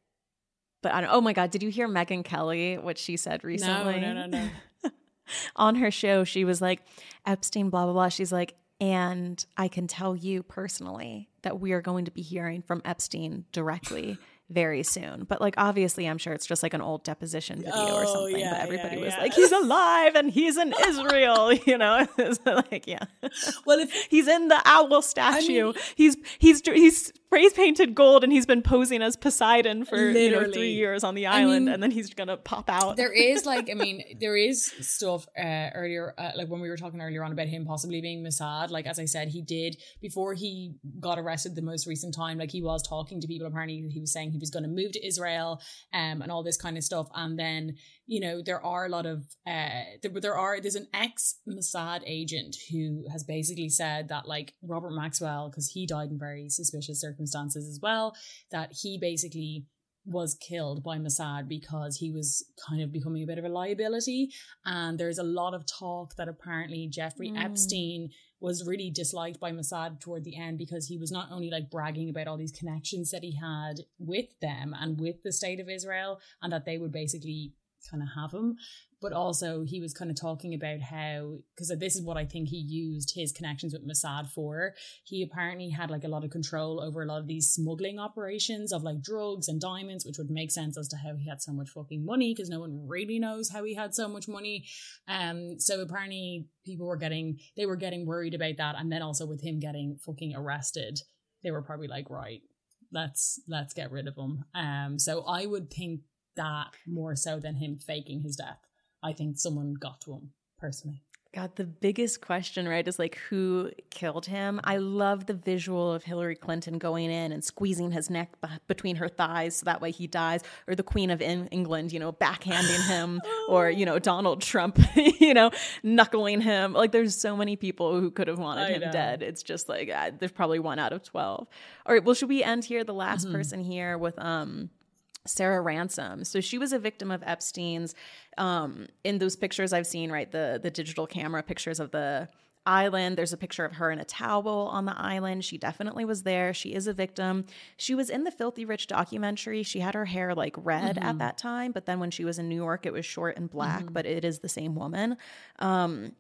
But I don't. Oh my God! Did you hear Megyn Kelly? What she said recently? No, no, no, no. On her show, she was like, Epstein, blah blah blah. She's like, and I can tell you personally that we are going to be hearing from Epstein directly very soon. But like, obviously, I'm sure it's just like an old deposition video oh, or something. Yeah, but everybody yeah, was yeah. like, he's alive and he's in Israel, you know? It's like, yeah. Well, if he's in the owl statue, I mean, he's he's he's spray painted gold, and he's been posing as Poseidon for you know, three years on the island, I mean, and then he's gonna pop out. There is like, I mean, there is stuff uh, earlier, uh, like when we were talking earlier on about him possibly being Mossad. Like as I said, he did before he got arrested the most recent time. Like he was talking to people. Apparently, he was saying he was going to move to Israel, um, and all this kind of stuff. And then you know there are a lot of uh, there, there are there's an ex Mossad agent who has basically said that like Robert Maxwell, because he died in very suspicious circumstances. circumstances as well, that he basically was killed by Mossad because he was kind of becoming a bit of a liability. And there's a lot of talk that apparently Jeffrey mm. Epstein was really disliked by Mossad toward the end because he was not only like bragging about all these connections that he had with them and with the state of Israel, and that they would basically kind of have him, but also he was kind of talking about how, because this is what I think he used his connections with Mossad for, he apparently had like a lot of control over a lot of these smuggling operations of like drugs and diamonds, which would make sense as to how he had so much fucking money, because no one really knows how he had so much money. Um, so apparently people were getting, they were getting worried about that. And then also with him getting fucking arrested, they were probably like, right, let's, let's get rid of him. Um, so I would think that more so than him faking his death. I think someone got to him personally. God, the biggest question, right, is like who killed him. I love the visual of Hillary Clinton going in and squeezing his neck b- between her thighs so that way he dies, or the Queen of in- England, you know, backhanding him, or, you know, Donald Trump, you know, knuckling him. Like there's so many people who could have wanted I him know. dead. It's just like, uh, there's probably one out of twelve. All right, well, should we end here? The last mm-hmm. person here with, um, Sarah Ransom. So she was a victim of Epstein's. Um, in those pictures I've seen, right, the the digital camera pictures of the island, there's a picture of her in a towel on the island. She definitely was there. She is a victim. She was in the Filthy Rich documentary. She had her hair like red mm-hmm. at that time, but then when she was in New York, it was short and black, mm-hmm. but it is the same woman. Um,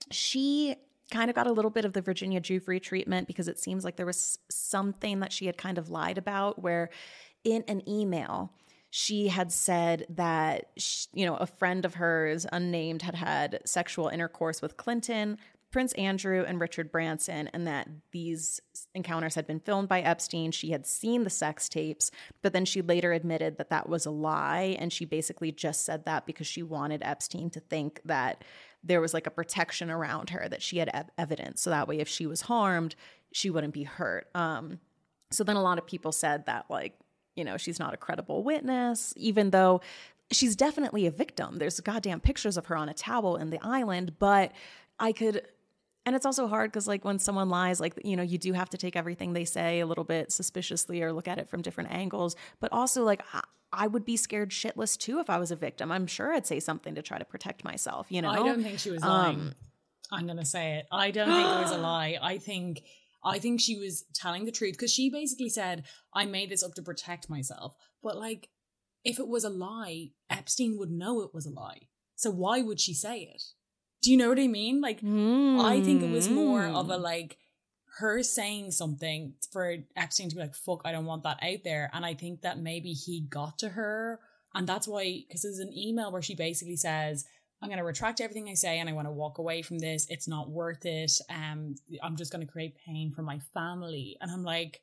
she kind of got a little bit of the Virginia Giuffre treatment because it seems like there was something that she had kind of lied about, where in an email, she had said that, she, you know, a friend of hers, unnamed, had had sexual intercourse with Clinton, Prince Andrew, and Richard Branson, and that these encounters had been filmed by Epstein. She had seen the sex tapes, but then she later admitted that that was a lie, and she basically just said that because she wanted Epstein to think that there was like a protection around her, that she had ev- evidence, so that way if she was harmed, she wouldn't be hurt. Um, so then a lot of people said that, like, you know, she's not a credible witness, even though she's definitely a victim. There's goddamn pictures of her on a towel in the island, but I could, and it's also hard because like when someone lies, like, you know, you do have to take everything they say a little bit suspiciously or look at it from different angles, but also like I, I would be scared shitless too if I was a victim. I'm sure I'd say something to try to protect myself, you know? I don't think she was lying. Um, I'm going to say it. I don't think it was a lie. I think... I think she was telling the truth, because she basically said, I made this up to protect myself. But like, if it was a lie, Epstein would know it was a lie. So why would she say it? Do you know what I mean? Like, mm. I think it was more of a like, her saying something for Epstein to be like, fuck, I don't want that out there. And I think that maybe he got to her. And that's why, because there's an email where she basically says, I'm going to retract everything I say and I want to walk away from this. It's not worth it. Um, I'm just going to create pain for my family. And I'm like,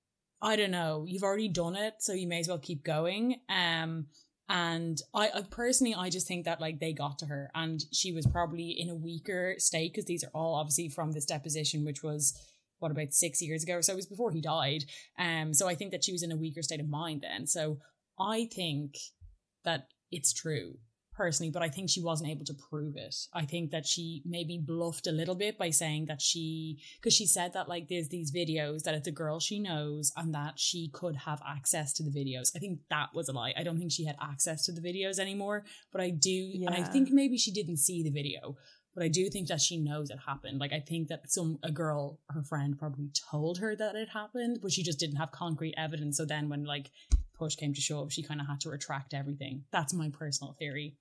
I don't know. You've already done it, so you may as well keep going. Um, and I, I personally, I just think that like they got to her and she was probably in a weaker state, because these are all obviously from this deposition, which was what, about six years ago or so. It was before he died. Um, so I think that she was in a weaker state of mind then. So I think that it's true personally, but I think she wasn't able to prove it. I think that she maybe bluffed a little bit by saying that she, because she said that like there's these videos, that it's a girl she knows and that she could have access to the videos. I think that was a lie. I don't think she had access to the videos anymore, but I do, yeah. and I think maybe she didn't see the video, but I do think that she knows it happened. Like I think that some, a girl, her friend probably told her that it happened, but she just didn't have concrete evidence. So then when like push came to shove, she kind of had to retract everything. That's my personal theory.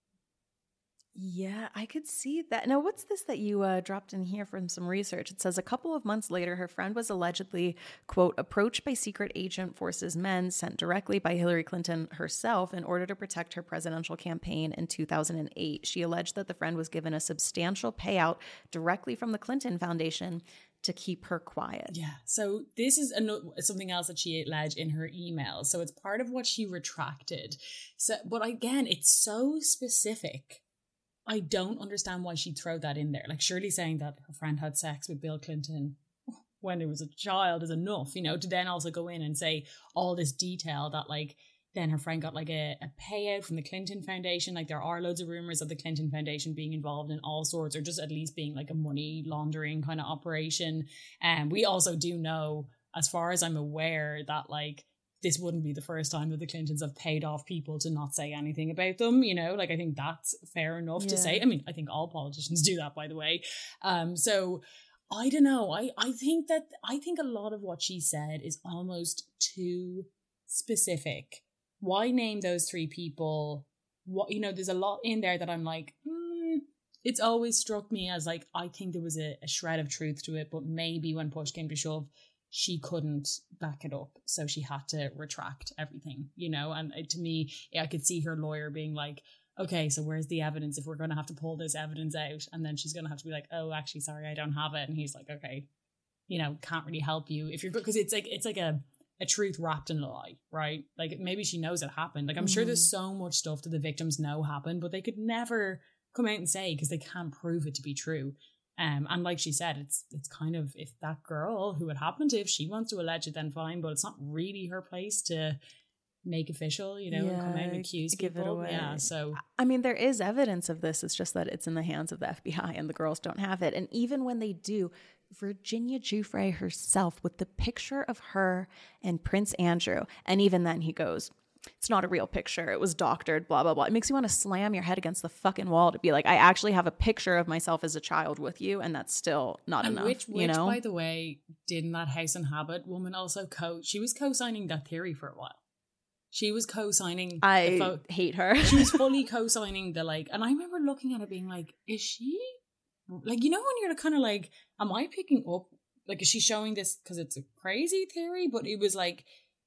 Yeah, I could see that. Now, what's this that you uh, dropped in here from some research? It says a couple of months later, her friend was allegedly, quote, approached by secret agent forces men sent directly by Hillary Clinton herself in order to protect her presidential campaign in two thousand eight. She alleged that the friend was given a substantial payout directly from the Clinton Foundation to keep her quiet. Yeah. So this is another, something else that she alleged in her email. So it's part of what she retracted. So, but again, it's so specific. I don't understand why she'd throw that in there. Like, surely saying that her friend had sex with Bill Clinton when there was a child is enough, you know, to then also go in and say all this detail that, like, then her friend got, like, a, a payout from the Clinton Foundation. Like, there are loads of rumors of the Clinton Foundation being involved in all sorts, or just at least being, like, a money laundering kind of operation. And we also do know, as far as I'm aware, that, like, this wouldn't be the first time that the Clintons have paid off people to not say anything about them, you know, like I think that's fair enough yeah. to say. I mean, I think all politicians do that, by the way. Um, so I don't know. I, I think that, I think a lot of what she said is almost too specific. Why name those three people? What, you know, there's a lot in there that I'm like, hmm, it's always struck me as like, I think there was a, a shred of truth to it, but maybe when push came to shove, she couldn't back it up, so she had to retract everything, you know. And to me, I could see her lawyer being like, okay, so where's the evidence if we're going to have to pull this evidence out? And then she's going to have to be like, oh, actually, sorry, I don't have it. And he's like, okay, you know, can't really help you if you're, because it's like, it's like a, a truth wrapped in a lie, right? Like maybe she knows it happened. Like I'm mm-hmm. sure there's so much stuff that the victims know happened, but they could never come out and say because they can't prove it to be true. Um, and like she said, it's it's kind of, if that girl who it happened to, if she wants to allege it, then fine, but it's not really her place to make official, you know, yeah, and come out and accuse give people. It away. Yeah, so I mean, there is evidence of this. It's just that it's in the hands of the F B I and the girls don't have it. And even when they do, Virginia Giuffre herself with the picture of her and Prince Andrew, and even then he goes, it's not a real picture. It was doctored, blah, blah, blah. It makes you want to slam your head against the fucking wall to be like, I actually have a picture of myself as a child with you, and that's still not and enough. Which, which, you know? by the way, didn't that House and Habit woman also co- she was co-signing that theory for a while. She was co-signing. I fo- hate her. She was fully co-signing the like, and I remember looking at it being like, is she, like, you know, when you're kind of like, am I picking up, like, is she showing this because it's a crazy theory? But it was like,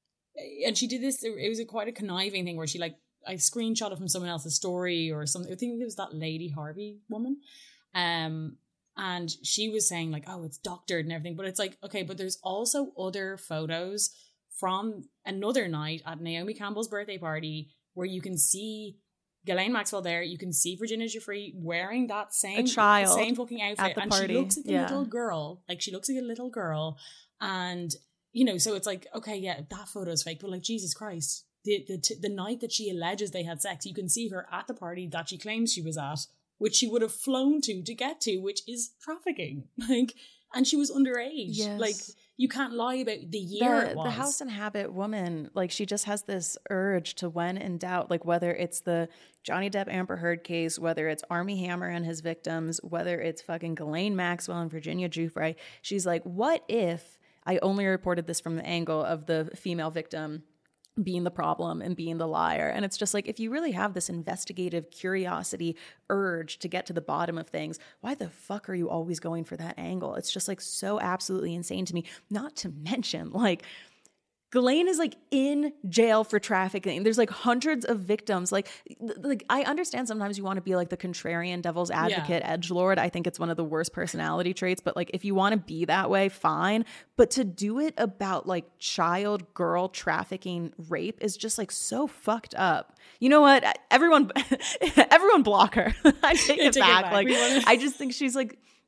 and she did this, it was a quite a conniving thing where she like, I screenshot it from someone else's story or something. I think it was that Lady Harvey woman. Um, and she was saying like, oh, it's doctored and everything. But it's like, okay, but there's also other photos from another night at Naomi Campbell's birthday party where you can see Ghislaine Maxwell there. You can see Virginia Giuffre wearing that same, a child same fucking outfit. at the and party. She looks like a yeah. little girl. Like she looks like a little girl. And you know, so it's like, okay, yeah, that photo is fake, but like, Jesus Christ, the the t- the night that she alleges they had sex, you can see her at the party that she claims she was at, which she would have flown to to get to, which is trafficking. Like, and she was underage. Yes. Like, you can't lie about the year the, it was. The House and Habit woman, like, she just has this urge to, when in doubt, like whether it's the Johnny Depp Amber Heard case, whether it's Armie Hammer and his victims, whether it's fucking Ghislaine Maxwell and Virginia Giuffre, she's like, what if I only reported this from the angle of the female victim being the problem and being the liar? And it's just like, if you really have this investigative curiosity urge to get to the bottom of things, why the fuck are you always going for that angle? It's just like so absolutely insane to me. Not to mention, like, Ghislaine is like in jail for trafficking. There's like hundreds of victims. Like, like I understand sometimes you want to be like the contrarian devil's advocate yeah. edgelord. I think it's one of the worst personality traits, but like if you want to be that way, fine. But to do it about like child girl trafficking rape is just like so fucked up. You know what? Everyone, everyone block her. I take, it, take back. it back. Like, I just think she's like,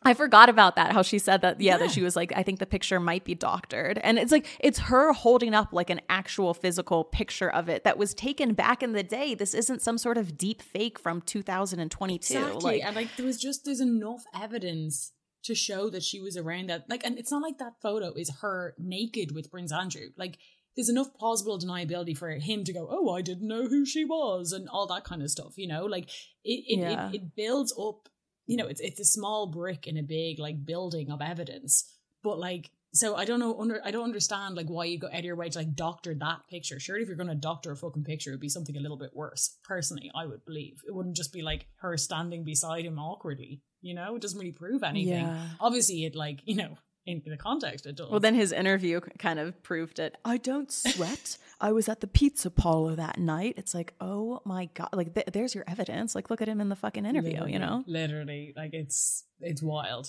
I forgot about that, how she said that, yeah, yeah, that she was like, I think the picture might be doctored. And it's like, it's her holding up like an actual physical picture of it that was taken back in the day. This isn't some sort of deep fake from two thousand twenty-two. Exactly. Like, and like, there was just, there's enough evidence to show that she was around that. Like, and it's not like that photo is her naked with Prince Andrew. Like, there's enough plausible deniability for him to go, oh, I didn't know who she was, and all that kind of stuff, you know? Like, it it, yeah. it, it builds up. You know, it's it's a small brick in a big like building of evidence, but like, so I don't know, under I don't understand like why you go out of your way to like doctor that picture. Surely, if you're going to doctor a fucking picture, it'd be something a little bit worse. Personally, I would believe it wouldn't just be like her standing beside him awkwardly. You know, it doesn't really prove anything. Yeah. Obviously, it like you know. In the context, it does. Well, then his interview kind of proved it. I don't sweat. I was at the pizza parlor that night. It's like, oh my God. Like, th- there's your evidence. Like, look at him in the fucking interview, literally, you know? Literally. Like, it's it's wild.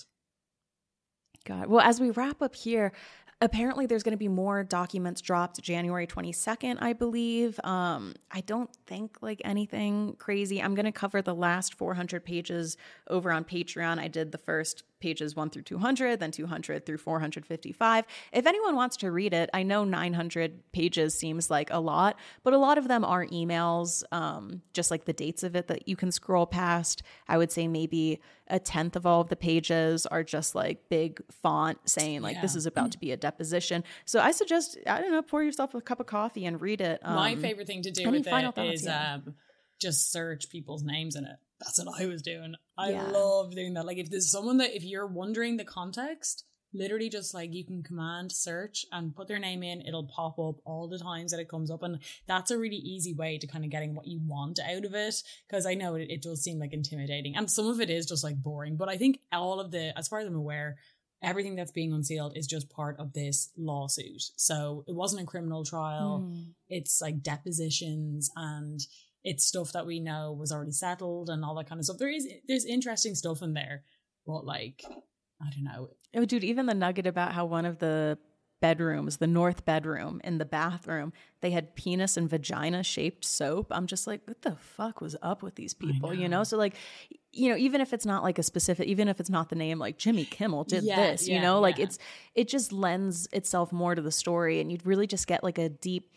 God. Well, as we wrap up here, apparently there's going to be more documents dropped January twenty-second, I believe. Um, I don't think like anything crazy. I'm going to cover the last four hundred pages over on Patreon. I did the first pages one through two hundred, then two hundred through four hundred fifty-five. If anyone wants to read it, I know nine hundred pages seems like a lot, but a lot of them are emails, um, just like the dates of it that you can scroll past. I would say maybe a tenth of all of the pages are just like big font saying like, yeah. This is about to be a deposition. So I suggest, I don't know, pour yourself a cup of coffee and read it. Um, My favorite thing to do with it thoughts, is yeah. um, just search people's names in it. That's what I was doing. I yeah. love doing that. Like if there's someone that, if you're wondering the context, literally just like you can command search and put their name in, it'll pop up all the times that it comes up. And that's a really easy way to kind of getting what you want out of it. Because I know it, it does seem like intimidating. And some of it is just like boring. But I think all of the, as far as I'm aware, everything that's being unsealed is just part of this lawsuit. So it wasn't a criminal trial. Mm. It's like depositions and it's stuff that we know was already settled and all that kind of stuff. There is, there's interesting stuff in there, but like, I don't know. Oh, dude, even the nugget about how one of the bedrooms, the north bedroom in the bathroom, they had penis and vagina shaped soap. I'm just like, what the fuck was up with these people, know. you know? So like, you know, even if it's not like a specific, even if it's not the name, like Jimmy Kimmel did yeah, this, yeah, you know, like yeah. it's, it just lends itself more to the story. And you'd really just get like a deep,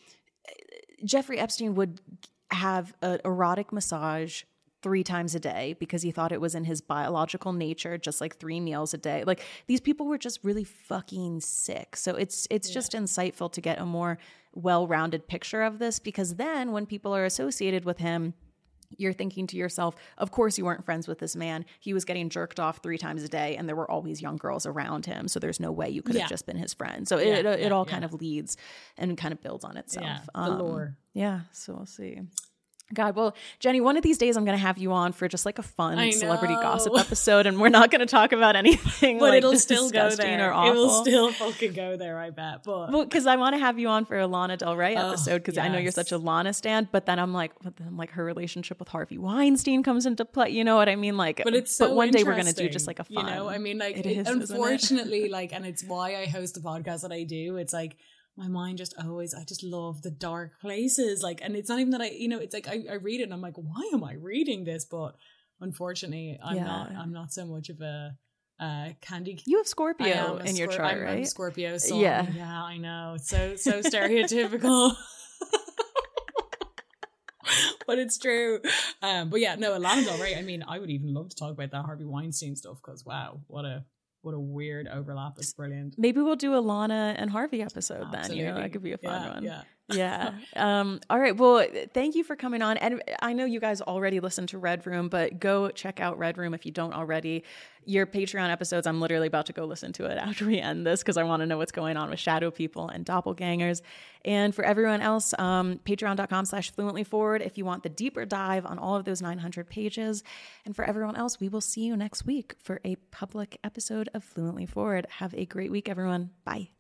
Jeffrey Epstein would have an erotic massage three times a day because he thought it was in his biological nature, just like three meals a day. Like these people were just really fucking sick. So it's it's yeah. just insightful to get a more well-rounded picture of this, because then when people are associated with him, you're thinking to yourself, of course you weren't friends with this man. He was getting jerked off three times a day and there were always young girls around him. So there's no way you could yeah. have just been his friend. So yeah, it, it, yeah, it all yeah. kind of leads and kind of builds on itself. Yeah, the um, lore. Yeah, so we'll see. God, well, Jenny, one of these days I'm going to have you on for just like a fun celebrity gossip episode, and we're not going to talk about anything. But like it'll still go there. Or awful. It will still fucking go there, I bet. But well, because I want to have you on for a Lana Del Rey episode, because oh, yes. I know you're such a Lana stan. But then I'm like, but then like her relationship with Harvey Weinstein comes into play. You know what I mean? Like, but it's so but one day we're going to do just like a fun. You know, I mean, like, it it, is, unfortunately, it? like, and it's why I host the podcast that I do. It's like, my mind just always, I just love the dark places. Like, and it's not even that I, you know, it's like I, I read it and I'm like, why am I reading this? But unfortunately, I'm yeah. not, I'm not so much of a uh, candy. You have Scorpio in your Scor- chart, I'm, right? I'm Scorpio. So yeah. Yeah, I know. It's so, so stereotypical. But it's true. Um, but yeah, no, Lana Del Rey, I mean, I would even love to talk about that Harvey Weinstein stuff, because wow, what a, What a weird overlap. It's brilliant. Maybe we'll do a Lana and Harvey episode Absolutely. then. You know, that could be a fun yeah, one. Yeah. Yeah. Um, all right. Well, thank you for coming on. And I know you guys already listened to Red Room, but go check out Red Room if you don't already. Your Patreon episodes, I'm literally about to go listen to it after we end this, because I want to know what's going on with shadow people and doppelgangers. And for everyone else, um, patreon.com slash fluently forward if you want the deeper dive on all of those nine hundred pages. And for everyone else, we will see you next week for a public episode of Fluently Forward. Have a great week, everyone. Bye.